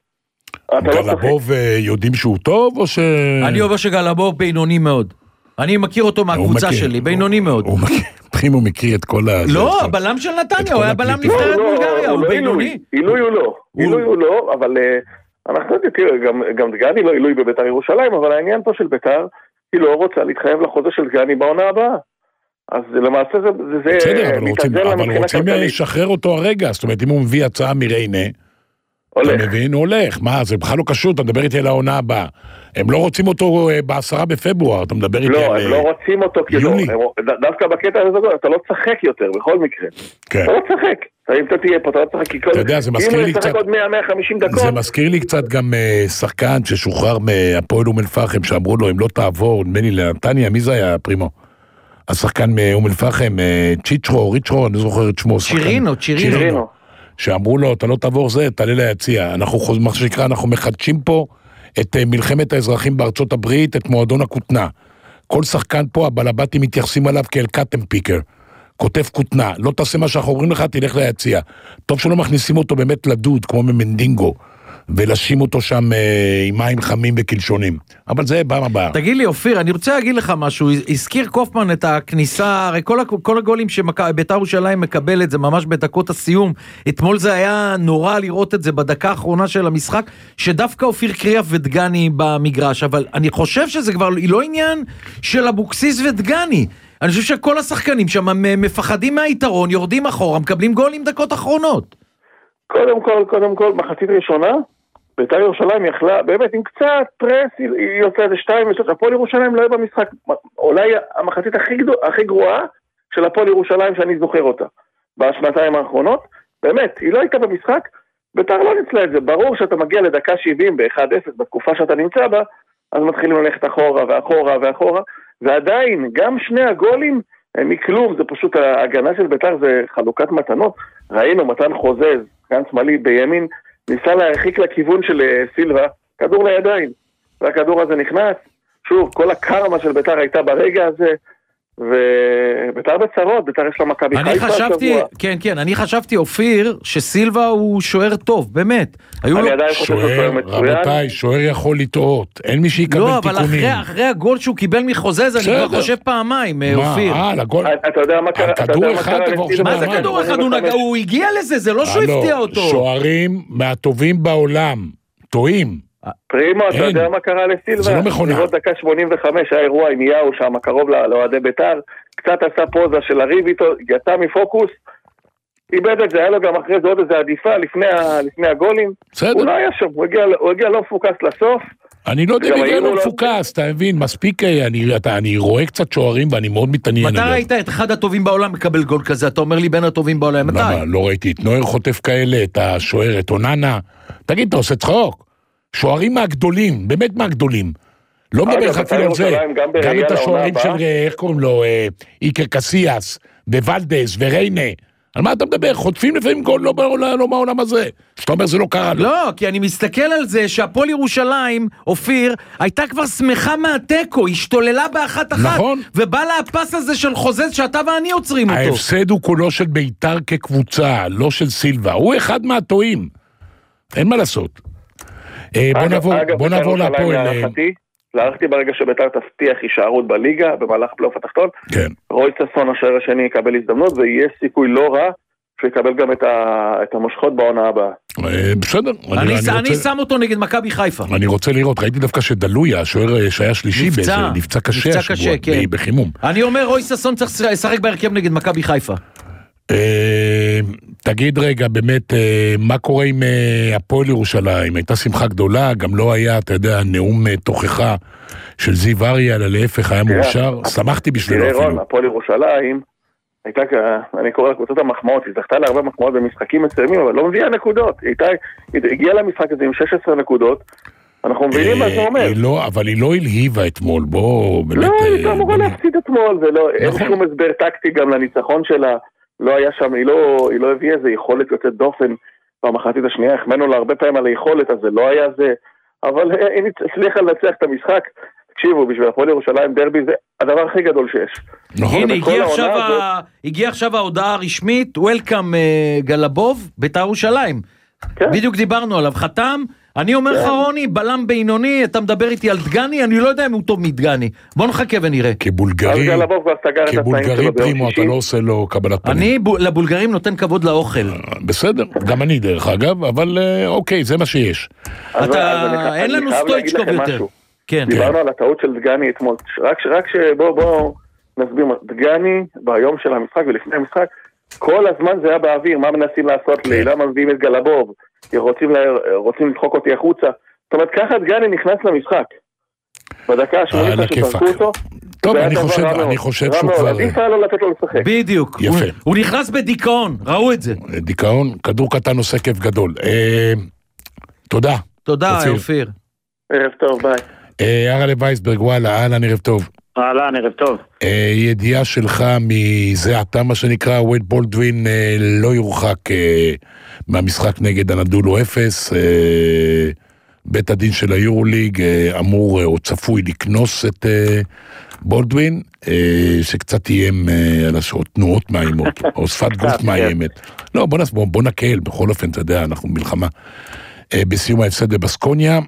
גלבוב יודעים שהוא טוב או ש... אני אומר שגלבוב בינוני מאוד. אני מכיר אותו מהקבוצה שלי, בינוני מאוד. הוא מכיר את כל ה... לא, הבלם של נתניה, הוא היה בלם נבחרת בולגריה, הוא בינוני. עילוי הוא לא, אבל אנחנו גם דגני לא עילוי בביתר ירושלים, אבל העניין פה של ביתר, היא לא רוצה להתחייב לחוזה של דגני בעונה הבאה. אז למעשה זה... בסדר, אבל רוצים לשחרר אותו הרגע, זאת אומרת, אם הוא מביא הצעה מריינה, אתה מבין, הוא הולך, מה, זה בכלל לא קשור, אתה מדבר איתי על העונה הבאה. הם לא רוצים אותו ב10 בפברואר, אתה מדבר איתי על... לא, הם לא רוצים אותו, דווקא בקטע הזה, אתה לא צחק יותר, בכל מקרה. אתה לא צחק, אם אתה תהיה פה, אתה לא צחק, אתה יודע, זה מזכיר לי קצת... עוד 100-150 דקות. זה מזכיר לי קצת גם שחקן ששוחרר מהפועל אום אל-פחם, שאמרו לו, אם לא תעבור, נדמה לי לנתניה, מי זה היה, פרימו? השחקן מאום אל-פחם, ריצ'רו, אני זוכר את שמו. צ'ירינו. שאמרו לו, אתה לא תעבור זה, תעלה ליציע. מה שנקרא, אנחנו מחדשים פה את מלחמת האזרחים בארצות הברית, את מועדון הכותנה. כל שחקן פה, הבלבטים מתייחסים עליו כאל קאטם פיקר. כותב כותנה, לא תעשה מה שאנחנו אומרים לך, תלך ליציע. טוב שלא מכניסים אותו באמת לדוד, כמו ממנדינגו, ולשים אותו שם עם מים חמים וקלשונים. אבל זה פעם הבאה. תגיד לי, אופיר, אני רוצה להגיד לך משהו. הזכיר קופמן את הכניסה, הרי כל הגולים שביתר ירושלים מקבלת, זה ממש בדקות הסיום. אתמול זה היה נורא לראות את זה בדקה האחרונה של המשחק, שדווקא אופיר קריאף ודגני במגרש. אבל אני חושב שזה כבר לא עניין של אבוקסיס ודגני. אני חושב שכל השחקנים שם מפחדים מהיתרון, יורדים אחורה, מקבלים גולים דקות אחרונות. קודם כל, מחצית ראשונה, ביתר ירושלים יכלה, באמת עם קצת פרס, היא יוצאה איזה 2-3, הפועל ירושלים לא היה במשחק, אולי המחצית הכי גרועה של הפועל ירושלים שאני זוכר אותה, בשנתיים האחרונות, באמת, היא לא הייתה במשחק, ביתר לא ניצלה את זה, ברור שאתה מגיע לדקה 70 ב-1-0 בתקופה שאתה נמצא בה, אז מתחילים ללכת אחורה ואחורה ואחורה, ועדיין, גם שני הגולים הם מכלום, זה פשוט ההגנה של בית"ר, זה חלוקת מתנות. ראינו מתן חוזז, כאן שמאלי בימין, ניסה להרחיק לכיוון של סילבה, כדור לידיים, והכדור הזה נכנס. שוב, כל הקרמה של בית"ר הייתה ברגע הזה, ובית"ר בצרות, בית"ר יש לה מכבי חיפה השבוע. כן, אני חשבתי, אופיר, שסילבה הוא שוער טוב, באמת. אני עדיין חושב שהוא שוער מצוין. רבותיי, שוער יכול לטעות, אין מי שיקבל תיקונים. לא, אבל אחרי הגול שהוא קיבל מחוזז, אני כבר חושב פעמיים, אופיר. אתה יודע מה קרה? כדור אחד, מה זה כדור אחד? הוא הגיע לזה, זה לא שהוא הפתיע אותו. שוערים מהטובים בעולם, טועים. פרימו, אתה יודע מה קרה לסילבה? זה לא מכונה. לראות דקה 85, האירוע עם יאו שם, קרוב לאוהדי בית"ר, קצת עשה פוזה של לריב איתו, יצא מפוקוס, איבד את זה, היה לו גם אחרי זה עוד איזה עדיפה לפני הגולים. הוא לא היה שם, הוא הגיע לא מפוקס לסוף. אני לא יודע בגלל לא מפוקס, אתה מבין, מספיק, אני רואה קצת שוערים ואני מאוד מתעניין. מתי ראית את אחד הטובים בעולם מקבל גול כזה? אתה אומר לי בין הטובים בעולם, מתי? למה? לא ראיתי את נויר חוטף כאלה, את השוער, את אוננה. תגיד, אתה עושה צחוק? שוערים מהגדולים, באמת מהגדולים. לא מדבר לך אפילו על זה. גם את השוערים של, איך קוראים לו, איקר קסיאס, וולדס, וריינה. על מה אתה מדבר? חוטפים לפעמים גול לא מהעולם הזה. שאתה אומר זה לא קרה לו. לא, כי אני מסתכל על זה שהפועל ירושלים, אופיר, הייתה כבר שמחה מהטקו, השתוללה באחת אחת. נכון. ובא לה הפס הזה של חוזז שאתה ואני עוצרים אותו. ההפסד הוא כולו של בית"ר כקבוצה, לא של סילבה. הוא אחד מהטועים. אין מה לעשות. בוא נעבור להפועל. להערכתי ברגע שבית"ר תבטיח הישארות בליגה, במהלך פלייאוף התחתון, רוי ששון השוער השני יקבל הזדמנות, ויהיה סיכוי לא רע, שיקבל גם את המושכות בעונה הבאה. בסדר. אני שם אותו נגד מכבי חיפה. אני רוצה לראות, ראיתי דווקא שדלויה, השוער שהיה שלישי, נפצע קשה השבוע, בחימום. אני אומר, רוי ששון צריך לשחק בהרכב נגד מכבי חיפה. תגיד רגע, באמת, מה קורה עם הפועל ירושלים? הייתה שמחה גדולה, גם לא היה, אתה יודע, נאום תוכחה של זיו אריה, אלא להפך, היה מאושר, שמחתי בשבילו אפילו. הפועל ירושלים, הייתה, אני קורא לקבוצות המחמאות, היא זכתה להרבה מחמאות במשחקים מסוימים, אבל לא מביאה נקודות, היא הגיעה למשחק הזה עם 16 נקודות, אנחנו מבינים מה זה אומר. אבל היא לא הלהיבה אתמול, בוא, באמת... לא, היא הייתה אמורה להפסיד אתמול, אין שום הסבר טקטי גם לניצחון שלה, לא היה שם, היא לא הביאה איזה יכולת יוצאת דופן במחצית השנייה, החמנו לה הרבה פעמים על היכולת, אז זה לא היה זה, אבל היא הצליחה לנצח את המשחק. תקשיבו, בשביל הפועל ירושלים דרבי זה הדבר הכי גדול שיש. הנה, הגיע עכשיו ההודעה הרשמית, וולקאם גלבוב, בית"ר ירושלים. בדיוק דיברנו עליו, חתם, אני אומר לך רוני, בלם בינוני, אתה מדבר איתי על דגני, אני לא יודע אם הוא טוב מדגני. בוא נחכה ונראה. כבולגרי פרימו, אתה לא עושה לו קבלת פנים. אני לבולגרים נותן כבוד לאוכל. בסדר, גם אני דרך אגב, אבל אוקיי, זה מה שיש. אין לנו סטויצ'קוב יותר. דיברנו על הטעות של דגני אתמול, רק שבוא נסביר, דגני ביום של המשחק ולפני המשחק, כל הזמן זה היה באוויר, מה מנסים לעשות לי, למה מביאים את גלבוב, רוצים לדחוק אותי החוצה, זאת אומרת, ככה דגני נכנס למשחק, בדקה ה-80 שתרקו אותו, טוב, אני חושב שהוא כבר... עדיף היה לא לתת לו לשחק. בדיוק, הוא נכנס בדיכאון, ראו את זה. דיכאון, כדור קטן עושה כיף גדול. תודה. תודה, אופיר. ערב טוב, ביי. ארלה וייסברג, וואלה, אהלן, ערב טוב. אהלן, ערב טוב. ידיעה שלך מזה אתה מה שנקרא, וייד בולדווין לא יורחק מהמשחק נגד הנדולו 0, בית הדין של היורוליג אמור או צפוי לקנוס את בולדווין, שקצת איים על השעות, תנועות מאיימות, או שפת גוף מאיימת. לא, בוא נקל, בכל אופן, אתה יודע, אנחנו מלחמה. בסיום ההפסד בבסקוניה,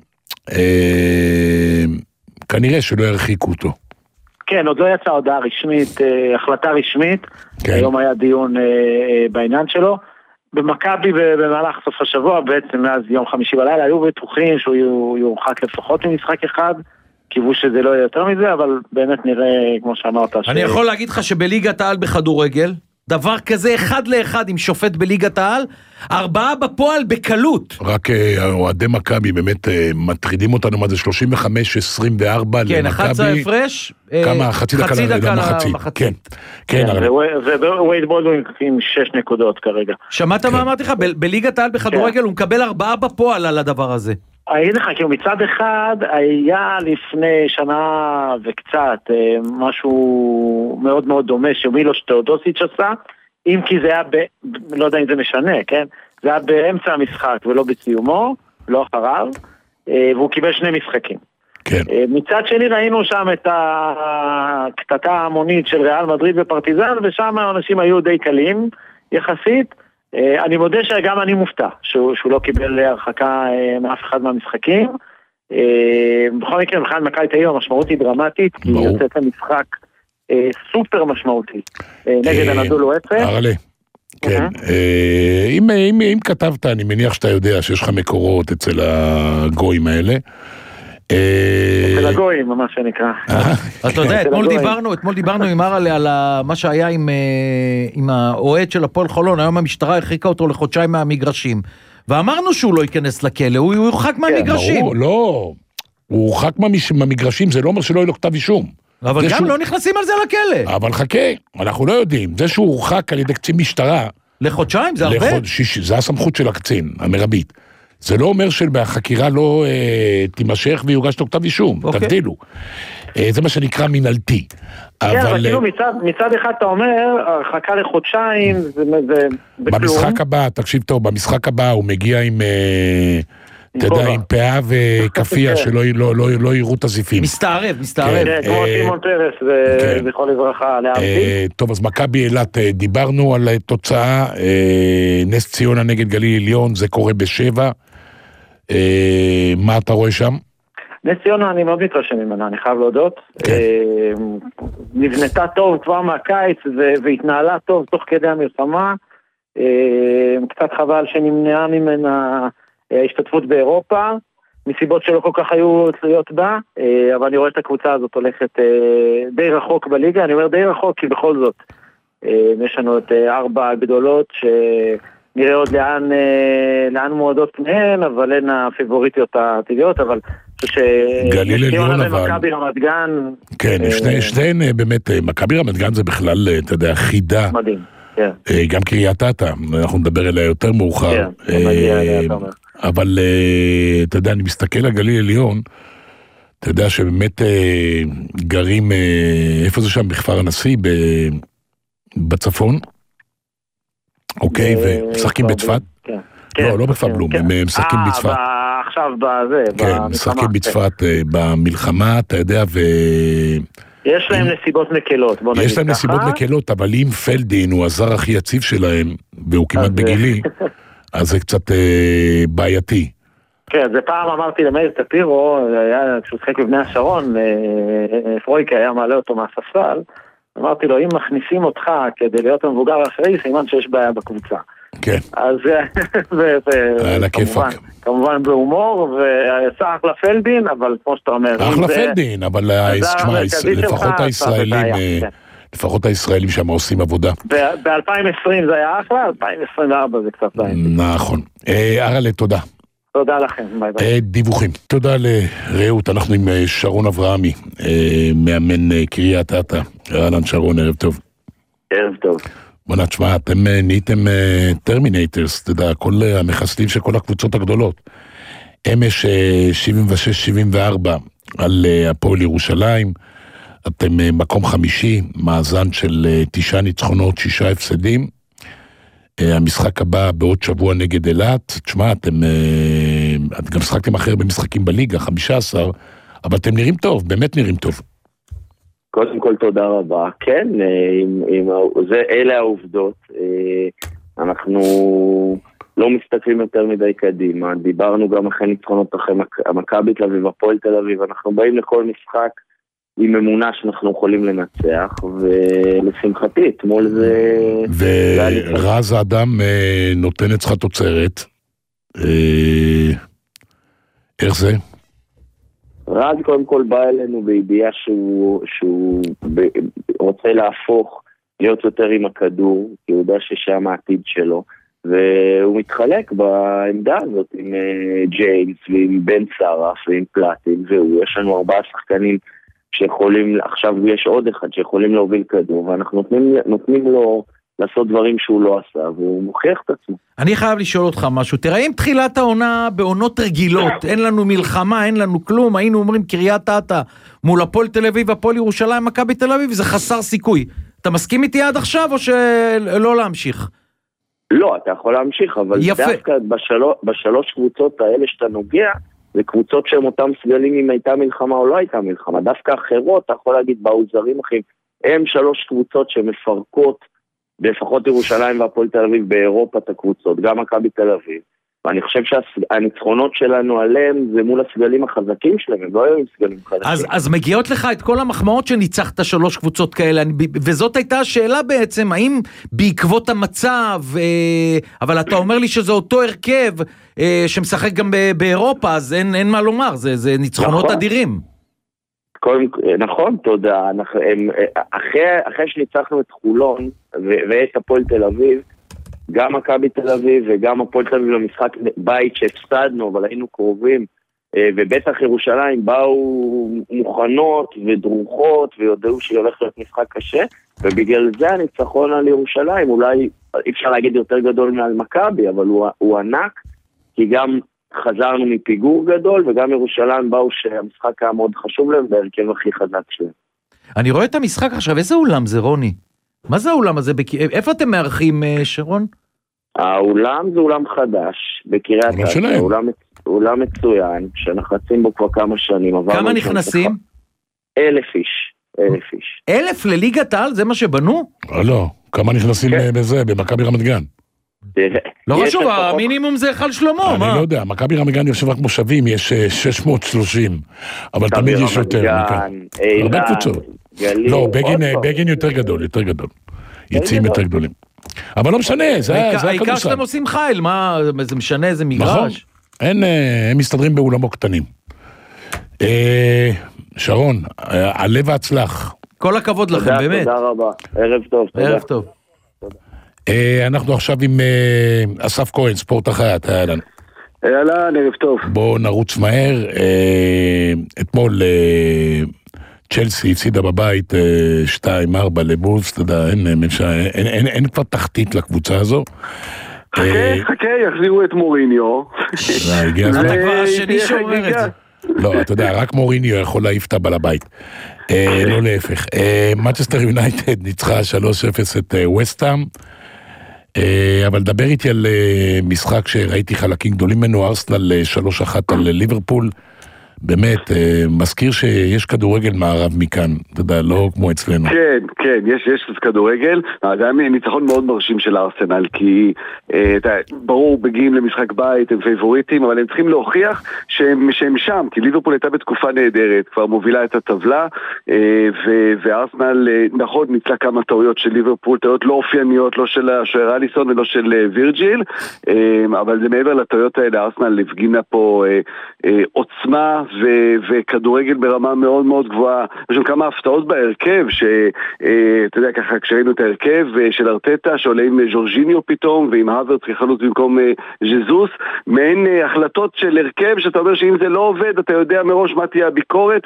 כנראה שלא ירחיקו אותו. כן, עוד לא יצאה הודעה רשמית, החלטה רשמית, היום היה דיון בעניין שלו. במכבי במהלך סוף השבוע, בעצם מאז יום חמישי בלילה, היו בטוחים שהוא יורחק לפחות ממשחק אחד, קיוו שזה לא יהיה יותר מזה, אבל באמת נראה, כמו שאמרת... אני יכול להגיד לך שבליגת העל בכדורגל, דבר כזה אחד לאחד עם שופט בליגת העל, 4 בפועל בקלות. רק אוהדי מכבי באמת מטרידים אותנו, מה זה 35-24 למכבי. כן, 11 הפרש. כמה? חצי דקה למחצית. כן, כן. ווייד בולדווין עם 6 נקודות כרגע. שמעת מה אמרתי לך? בליגת העל בכדורגל הוא מקבל 4 בפועל על הדבר הזה. אגיד לך, כאילו מצד אחד היה לפני שנה וקצת משהו מאוד מאוד דומה שמילוש תאודוסיץ' עשה, אם כי זה היה, לא יודע אם זה משנה, כן? זה היה באמצע המשחק ולא בסיומו, לא אחריו, והוא קיבל 2 משחקים. כן. מצד שני ראינו שם את הקטטה המונית של ריאל מדריד ופרטיזן, ושם האנשים היו די קלים יחסית. אני מודה שגם אני מופתע שהוא לא קיבל הרחקה מאף אחד מהמשחקים. בכל מקרה, מבחינת מכבי תל אביב המשמעות היא דרמטית, כי יוצאת המשחק סופר משמעותי נגד הנדולו אפס. ארלה, כן. אם כתבת, אני מניח שאתה יודע שיש לך מקורות אצל הגויים האלה. אצל הגויים, מה שנקרא. אתה יודע, אתמול דיברנו עם ארלה על מה שהיה עם האוהד של הפועל חולון, היום המשטרה הרחיקה אותו לחודשיים מהמגרשים, ואמרנו שהוא לא ייכנס לכלא, הוא יורחק מהמגרשים. לא, הוא יורחק מהמגרשים, זה לא אומר שלא יהיה לו כתב אישום. אבל גם לא נכנסים על זה לכלא. אבל חכה, אנחנו לא יודעים, זה שהוא הורחק על ידי קצין משטרה. לחודשיים, זה הרבה? זה הסמכות של הקצין, המרבית. זה לא אומר שהחקירה לא תימשך ויוגש לו כתב אישום, תבדילו. זה מה שנקרא מנהלתי. כן, אבל כאילו מצד אחד אתה אומר, הרחקה לחודשיים, זה בכלום. במשחק הבא, תקשיב טוב, במשחק הבא הוא מגיע עם, אתה יודע, עם פאה וכפיה שלא יראו את הזיפים. מסתערב. כן, כמו סימון פרס, זכרו לברכה, להרחיב. טוב, אז מכבי אילת, דיברנו על תוצאה, נס ציונה נגד גליל עליון, זה קורה ב7. מה אתה רואה שם? נס ציונה אני מאוד מתרשם ממנה, אני חייב להודות. נבנתה טוב כבר מהקיץ והתנהלה טוב תוך כדי המלחמה. קצת חבל שנמנעה ממנה ההשתתפות באירופה, מסיבות שלא כל כך היו תלויות בה, אבל אני רואה את הקבוצה הזאת הולכת די רחוק בליגה. אני אומר די רחוק כי בכל זאת יש לנו את 4 הגדולות נראה עוד לאן מועדות פניהן, אבל הן הפיבוריטיות הטבעיות, אבל גליל עליון אבל... מכבי רמת גן... כן, שתיהן באמת, מכבי רמת גן זה בכלל, אתה יודע, חידה. מדהים, כן. גם קריית אתא, אנחנו נדבר אליה יותר מאוחר. אבל, אתה יודע, אני מסתכל על גליל עליון, אתה יודע שבאמת גרים, איפה זה שם? בכפר הנשיא, בצפון. אוקיי, ומשחקים בצפת? לא בכפר בלום, הם משחקים בצפת. עכשיו בזה, כן, משחקים בצפת במלחמה, אתה יודע, יש להם נסיבות מקלות, בוא נגיד ככה. יש להם נסיבות מקלות, אבל אם פלדין הוא הזר הכי יציב שלהם, והוא כמעט בגילי, אז זה קצת בעייתי. כן, זה פעם אמרתי למאיר טפירו, כשהוא שחק בבני השרון, פרויקה היה מעלה אותו מהספסל, אמרתי לו, אם מכניסים אותך כדי להיות המבוגר האחראי, סימן שיש בעיה בקבוצה. כן. אז כמובן בהומור, ויצא אחלה פלדין, אבל כמו שאתה אומר... אחלה פלדין, אבל לפחות הישראלים שם עושים עבודה. ב-2020 זה היה אחלה, 2024 זה קצת בעיה. נכון. ארלה, תודה. תודה לכם, ביי ביי. דיווחים. תודה לרעות, אנחנו עם שרון אברהמי, מאמן קריית אתא. אהלן שרון, ערב טוב. ערב טוב. בוא נשמע, אתם נהייתם טרמינטרס, אתה יודע, כל המחסלים של כל הקבוצות הגדולות. אמש 76-74 על הפועל ירושלים, אתם מקום 5, מאזן של 9 ניצחונות, 6 הפסדים. המשחק הבא בעוד שבוע נגד אילת, תשמע, אתם גם שחקתם אחר במשחקים בליגה, 15, אבל אתם נראים טוב, באמת נראים טוב. קודם כל תודה רבה. כן, אלה העובדות. אנחנו לא מסתכלים יותר מדי קדימה. דיברנו גם אחרי ניצחונות אחרי מכבי תל אביב, הפועל תל אביב. אנחנו באים לכל משחק עם אמונה שאנחנו יכולים לנצח, ולשמחתי, אתמול זה... ורז האדם נותן אצלך תוצרת. איך זה? רז קודם כל בא אלינו בידיעה שהוא רוצה להפוך, להיות יותר עם הכדור, כי הוא יודע ששם העתיד שלו, והוא מתחלק בעמדה הזאת עם ג'יימס ועם בן סרף ועם פלטין, יש לנו 4 שחקנים שיכולים, עכשיו יש עוד אחד שיכולים להוביל כדור, ואנחנו נותנים לו לעשות דברים שהוא לא עשה, והוא מוכיח את עצמו. אני חייב לשאול אותך משהו, תראה, אם תחילת העונה בעונות רגילות, אין לנו מלחמה, אין לנו כלום, היינו אומרים קריית אתא מול הפועל תל אביב, הפועל ירושלים, מכבי תל אביב, זה חסר סיכוי. אתה מסכים איתי עד עכשיו או שלא להמשיך? לא, אתה יכול להמשיך, אבל יפה. דווקא בשלוש קבוצות האלה שאתה נוגע, זה קבוצות שהם אותם סגלים אם הייתה מלחמה או לא הייתה מלחמה. דווקא אחרות, אתה יכול להגיד, באו זרים אחרים, הם 3 קבוצות שמפרקות, לפחות ירושלים והפועל תל אביב באירופה את הקבוצות, גם מכבי תל אביב. ואני חושב שהניצחונות שלנו עליהם זה מול הסגלים החזקים שלהם, הם לא היו עם סגלים חזקים. אז מגיעות לך את כל המחמאות שניצחת 3 קבוצות כאלה, וזאת הייתה השאלה בעצם, האם בעקבות המצב, אבל אתה אומר לי שזה אותו הרכב שמשחק גם באירופה, אז אין מה לומר, זה ניצחונות אדירים. נכון, תודה. אחרי שניצחנו את חולון ואת הפועל תל אביב, גם מכבי תל אביב וגם הפועל תל אביב למשחק בית שהפסדנו, אבל היינו קרובים, ובטח ירושלים באו מוכנות ודרוכות, ויודעו שהיא הולכת להיות משחק קשה, ובגלל זה הניצחון על ירושלים, אולי אי אפשר להגיד יותר גדול מעל מכבי, אבל הוא ענק, כי גם חזרנו מפיגור גדול, וגם ירושלים באו שהמשחק היה מאוד חשוב להם, בהרכב הכי חזק שלהם. אני רואה את המשחק עכשיו, איזה אולם זה, רוני? מה זה האולם הזה? איפה אתם מארחים, שרון? האולם זה אולם חדש, בקריית אתא, אולם מצוין, שאנחנו רצים בו כבר כמה שנים. כמה נכנסים? 1,000 איש. 1,000 לליגת העל? זה מה שבנו? לא, כמה נכנסים בזה, במכבי רמת גן? לא חשוב, המינימום זה חל שלמה. אני לא יודע, מכבי רמת גן יושב רק מושבים, יש 630, אבל תמיד יש יותר. הרבה קבוצות. לא, בגין יותר גדול, יציאים יותר גדולים. אבל לא משנה, זה הכדורסל. העיקר שאתם עושים חייל, מה, זה משנה, איזה מגרש? הם מסתדרים באולמו קטנים. שרון, הלב הצלח. כל הכבוד לכם, באמת. תודה רבה, ערב טוב. ערב טוב. אנחנו עכשיו עם אסף כהן, ספורט החיים, אהלן. אהלן, ערב טוב. בואו נרוץ מהר. אתמול צ'לסי הפסידה בבית 2-4 לבולס, אתה יודע, אין כבר תחתית לקבוצה הזו. חכה, יחזירו את מוריניו. אתה כבר השני שאומר את זה. לא, אתה יודע, רק מוריניו יכול להעיף את הבעל הבית. לא להפך. מנצ'סטר יונייטד ניצחה 3-0 את וסטהאם, אבל דבר איתי על משחק שראיתי חלקים גדולים ממנו, ארסנל 3-1 על ליברפול. באמת, מזכיר שיש כדורגל מערב מכאן, אתה יודע, לא כמו אצלנו. כן, יש כדורגל, זה היה ניצחון מאוד מרשים של ארסנל, כי ברור, בגיעים למשחק בית, הם פייבוריטים, אבל הם צריכים להוכיח שהם שם, כי ליברפול הייתה בתקופה נהדרת, כבר מובילה את הטבלה, וארסנל, נכון, ניצלה כמה טעויות של ליברפול, טעויות לא אופייניות, לא של השוער אליסון ולא של וירג'יל, אבל זה מעבר לטעויות האלה, ארסנל הפגינה פה עוצמה, וכדורגל ברמה מאוד מאוד גבוהה. יש שם כמה הפתעות בהרכב, שאתה יודע, ככה, כשראינו את ההרכב של ארטטה, שעולה עם ז'ורג'יניו פתאום, ועם האברץ כחלוץ במקום ז'זוס, מעין החלטות של הרכב, שאתה אומר שאם זה לא עובד, אתה יודע מראש מה תהיה הביקורת,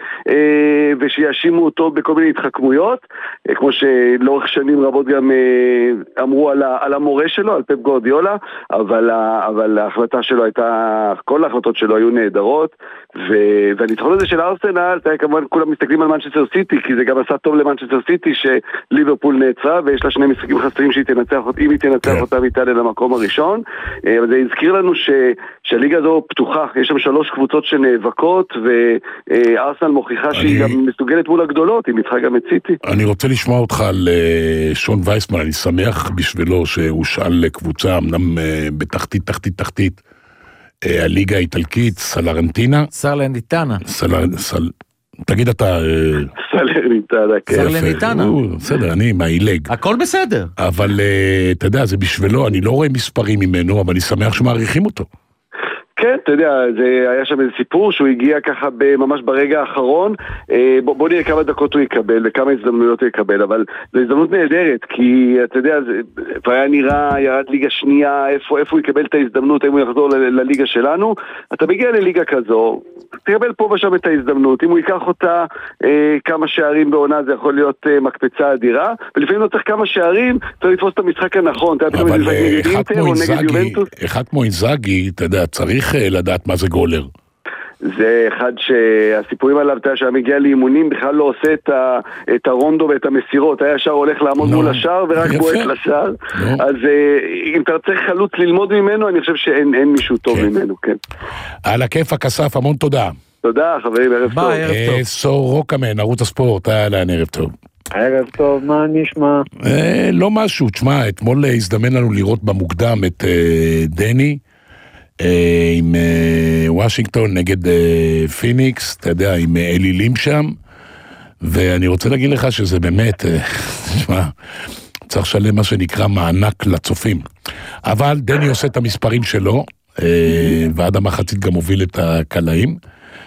ושיאשימו אותו בכל מיני התחכמויות, כמו שלאורך שנים רבות גם אמרו על המורה שלו, על פפ גוארדיולה, אבל ההחלטה שלו הייתה, כל ההחלטות שלו היו נהדרות, והניצחון הזה של ארסנל, כמובן כולם מסתכלים על מנצ'סטר סיטי, כי זה גם עשה טוב למנצ'סטר סיטי שליברפול נעצרה, ויש לה 2 משחקים חסרים שהיא תנצח, אם היא תנצח אותה ויתעלה למקום הראשון. אבל זה הזכיר לנו שהליגה הזו פתוחה, יש שם 3 קבוצות שנאבקות, וארסנל מוכיחה שהיא גם מסוגלת מול הגדולות, היא ניצחה גם את סיטי. אני רוצה לשמוע אותך על שון וייסמן, אני שמח בשבילו שהוא שאל לקבוצה, אמנם בתחתית, הליגה האיטלקית, סלרניטנה. תגיד אתה... סלרניטנה, כן. סלרניטנה. בסדר, אני מהילג. הכל בסדר. אבל אתה יודע, זה בשבילו, אני לא רואה מספרים ממנו, אבל אני שמח שמעריכים אותו. כן, אתה יודע, היה שם איזה סיפור שהוא הגיע ככה ממש ברגע האחרון, בוא נראה כמה דקות הוא יקבל וכמה הזדמנויות הוא יקבל, אבל זו הזדמנות נהדרת, כי אתה יודע, זה היה נראה, ירד ליגה שנייה, איפה הוא יקבל את ההזדמנות, אם הוא יחזור לליגה שלנו, אתה מגיע לליגה כזו, תקבל פה ושם את ההזדמנות, אם הוא ייקח אותה כמה שערים בעונה, זה יכול להיות מקפצה אדירה, ולפעמים לא צריך כמה שערים, צריך לתפוס את המשחק הנכון, אבל אחד כמו אינזאגי, אתה יודע, צריך לדעת מה זה גולר. זה אחד שהסיפורים עליו, אתה יודע, שהמגיע לאימונים בכלל לא עושה את הרונדו ואת המסירות, היה ישר הולך לעמוד מול השאר ורק בועט לשאר. אז אם אתה צריך חלוץ ללמוד ממנו, אני חושב שאין מישהו טוב ממנו, כן. על הכיף הכסף, המון תודה. תודה, חברים, ערב טוב. סורוקמן, ערוץ הספורט, אהלן, ערב טוב. ערב טוב, מה נשמע? לא משהו, תשמע, אתמול הזדמן לנו לראות במוקדם את דני, עם וושינגטון נגד פיניקס, אתה יודע, עם אלילים שם, ואני רוצה להגיד לך שזה באמת, תשמע, צריך לשלם מה שנקרא מענק לצופים. אבל דני עושה את המספרים שלו, ועד המחצית גם הוביל את הקלעים,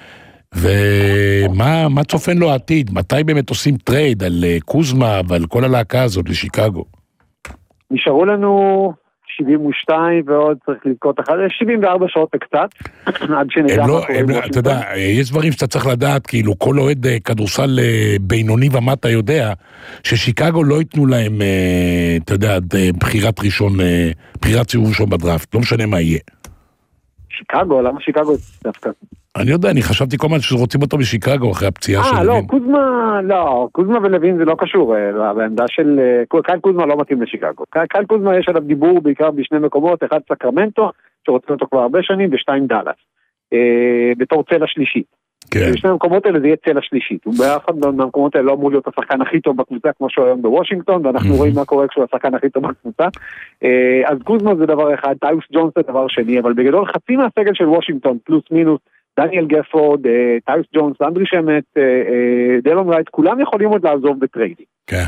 ומה צופן לו העתיד? מתי באמת עושים טרייד על קוזמה ועל כל הלהקה הזאת לשיקגו? נשארו לנו 72 ועוד צריך לבכות אחת, 74 שעות וקצת, עד שנדע מה קורה בוושינגטון. אתה יודע, יש דברים שאתה צריך לדעת, כאילו כל אוהד כדורסל בינוני ומטה יודע, ששיקגו לא ייתנו להם, אתה יודע, בחירת סיבוב ראשון בדראפט, לא משנה מה יהיה. שיקגו? למה שיקגו דווקא? אני יודע, אני חשבתי כל הזמן שרוצים אותו בשיקגו אחרי הפציעה של לוין. קוזמה ולוין זה לא קשור, בעמדה של קייל קוזמה לא מתאים לשיקגו. קייל קוזמה יש עליו דיבור בעיקר בשני מקומות, אחד סקרמנטו, שרוצים אותו כבר הרבה שנים, ושתיים דלס, בתור צלע שלישית. בשני המקומות האלה זה יהיה צלע שלישית. הוא באחד מהמקומות האלה לא אמור להיות השחקן הכי טוב בקבוצה, כמו שהוא היום בוושינגטון, ואנחנו רואים מה קורה כשהוא השחקן הכי טוב בקבוצה. אז קוזמה זה דבר אחד, טיוס ג'ונס זה דבר שני, אבל בגדול חצי מהסגל של וושינגטון, פלוס מינוס, דניאל גפורד, טיוס ג'ונס, אנדרי שמט, דלון רייט, כולם יכולים עוד לעזוב בטריידים.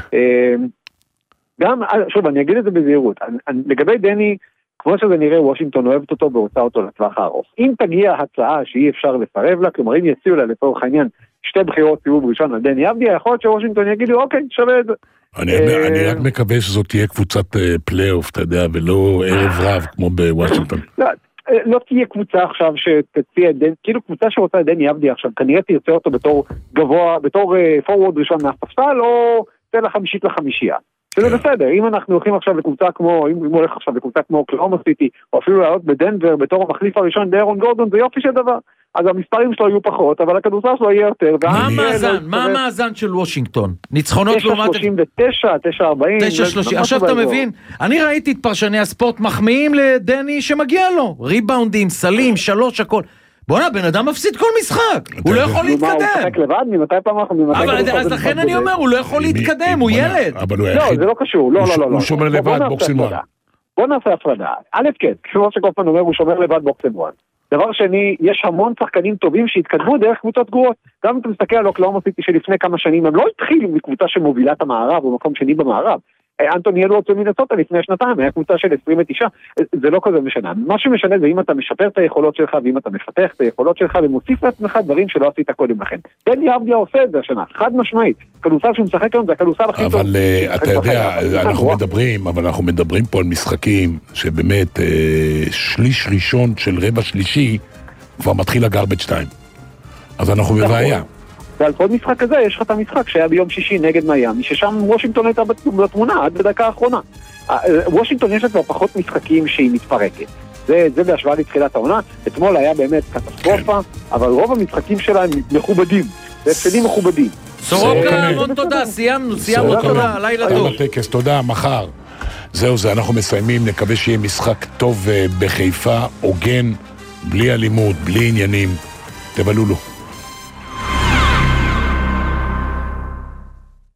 גם, שוב, אני אגיד את זה בזהירות, לגבי דני, כמו שזה נראה, וושינגטון אוהבת אותו ורוצה אותו לטווח הארוך. אם תגיע הצעה שאי אפשר לפרב לה, כלומר אם יציעו לה לצורך העניין שתי בחירות סיבוב ראשון על דני אבדיה, יכול להיות שוושינגטון יגידו, אוקיי, שווה את זה. אני רק מקווה שזאת תהיה קבוצת פלייאוף, אתה יודע, ולא ערב רב כמו בוושינגטון. לא תהיה קבוצה עכשיו שתציע את דני, כאילו קבוצה שרוצה את דני אבדיה עכשיו, כנראה תרצה אותו בתור גבוה, בתור פורוורד ראשון מהספסל, או תן לחמישית לחמישייה. שזה בסדר, אם אנחנו הולכים עכשיו לקבוצה כמו, אם הוא הולך עכשיו לקבוצה כמו אוקלהומה סיטי, או אפילו לעלות בדנבר בתור המחליף הראשון דארון גורדון, זה יופי של דבר. אז המספרים שלו יהיו פחות, אבל הכדורסל שלו יהיה יותר. מה המאזן של וושינגטון? ניצחונות לעומת... 9.39, 9.40. עכשיו אתה מבין, אני ראיתי את פרשני הספורט מחמיאים לדני שמגיע לו, ריבאונדים, סלים, 3, הכל. בוא'נה, בן אדם מפסיד כל משחק, הוא לא יכול להתקדם. הוא משחק לבד? ממתי פעם אנחנו... אז לכן אני אומר, הוא לא יכול להתקדם, הוא ילד. לא, זה לא קשור, לא. הוא שומר לבד בוקסינג 1. בוא נעשה הפרדה. א' כן, כמו שקופמן אומר, הוא שומר לבד בוקסינג 1. דבר שני, יש המון שחקנים טובים שהתקדמו דרך קבוצות גרועות. גם אם אתה מסתכל על אוקלהומה סיטי שלפני כמה שנים, הם לא התחילו מקבוצה שמובילה את המערב, או מקום שני במערב. אנטוני אלוורדס ממינסוטה לפני שנתיים, היה קבוצה של 29, זה לא כזה משנה. מה שמשנה זה אם אתה משפר את היכולות שלך, ואם אתה מפתח את היכולות שלך, ומוסיף לעצמך דברים שלא עשית קודם לכן. דני אבדיה עושה את זה השנה, חד משמעית. כדורסל שהוא משחק היום זה הכדורסל הכי טוב. אבל אתה יודע, אנחנו מדברים פה על משחקים, שבאמת שליש ראשון של רבע שלישי, כבר מתחיל הגרבג' 2. אז אנחנו בבעיה. ועל כל משחק כזה יש לך את המשחק שהיה ביום שישי נגד מיאמי, ששם וושינגטון הייתה בתמונה עד בדקה האחרונה. וושינגטון יש לה כבר פחות משחקים שהיא מתפרקת. זה בהשוואה לתחילת העונה. אתמול היה באמת קטסטרופה, אבל רוב המשחקים שלה הם מכובדים. זה הפסדים מכובדים. סורוקה, המון תודה, סיימנו, תודה, לילה טוב. תודה, מחר. זהו זה, אנחנו מסיימים, נקווה שיהיה משחק טוב בחיפה, הוגן, בלי אלימות, בלי עניינים. תבלו לו.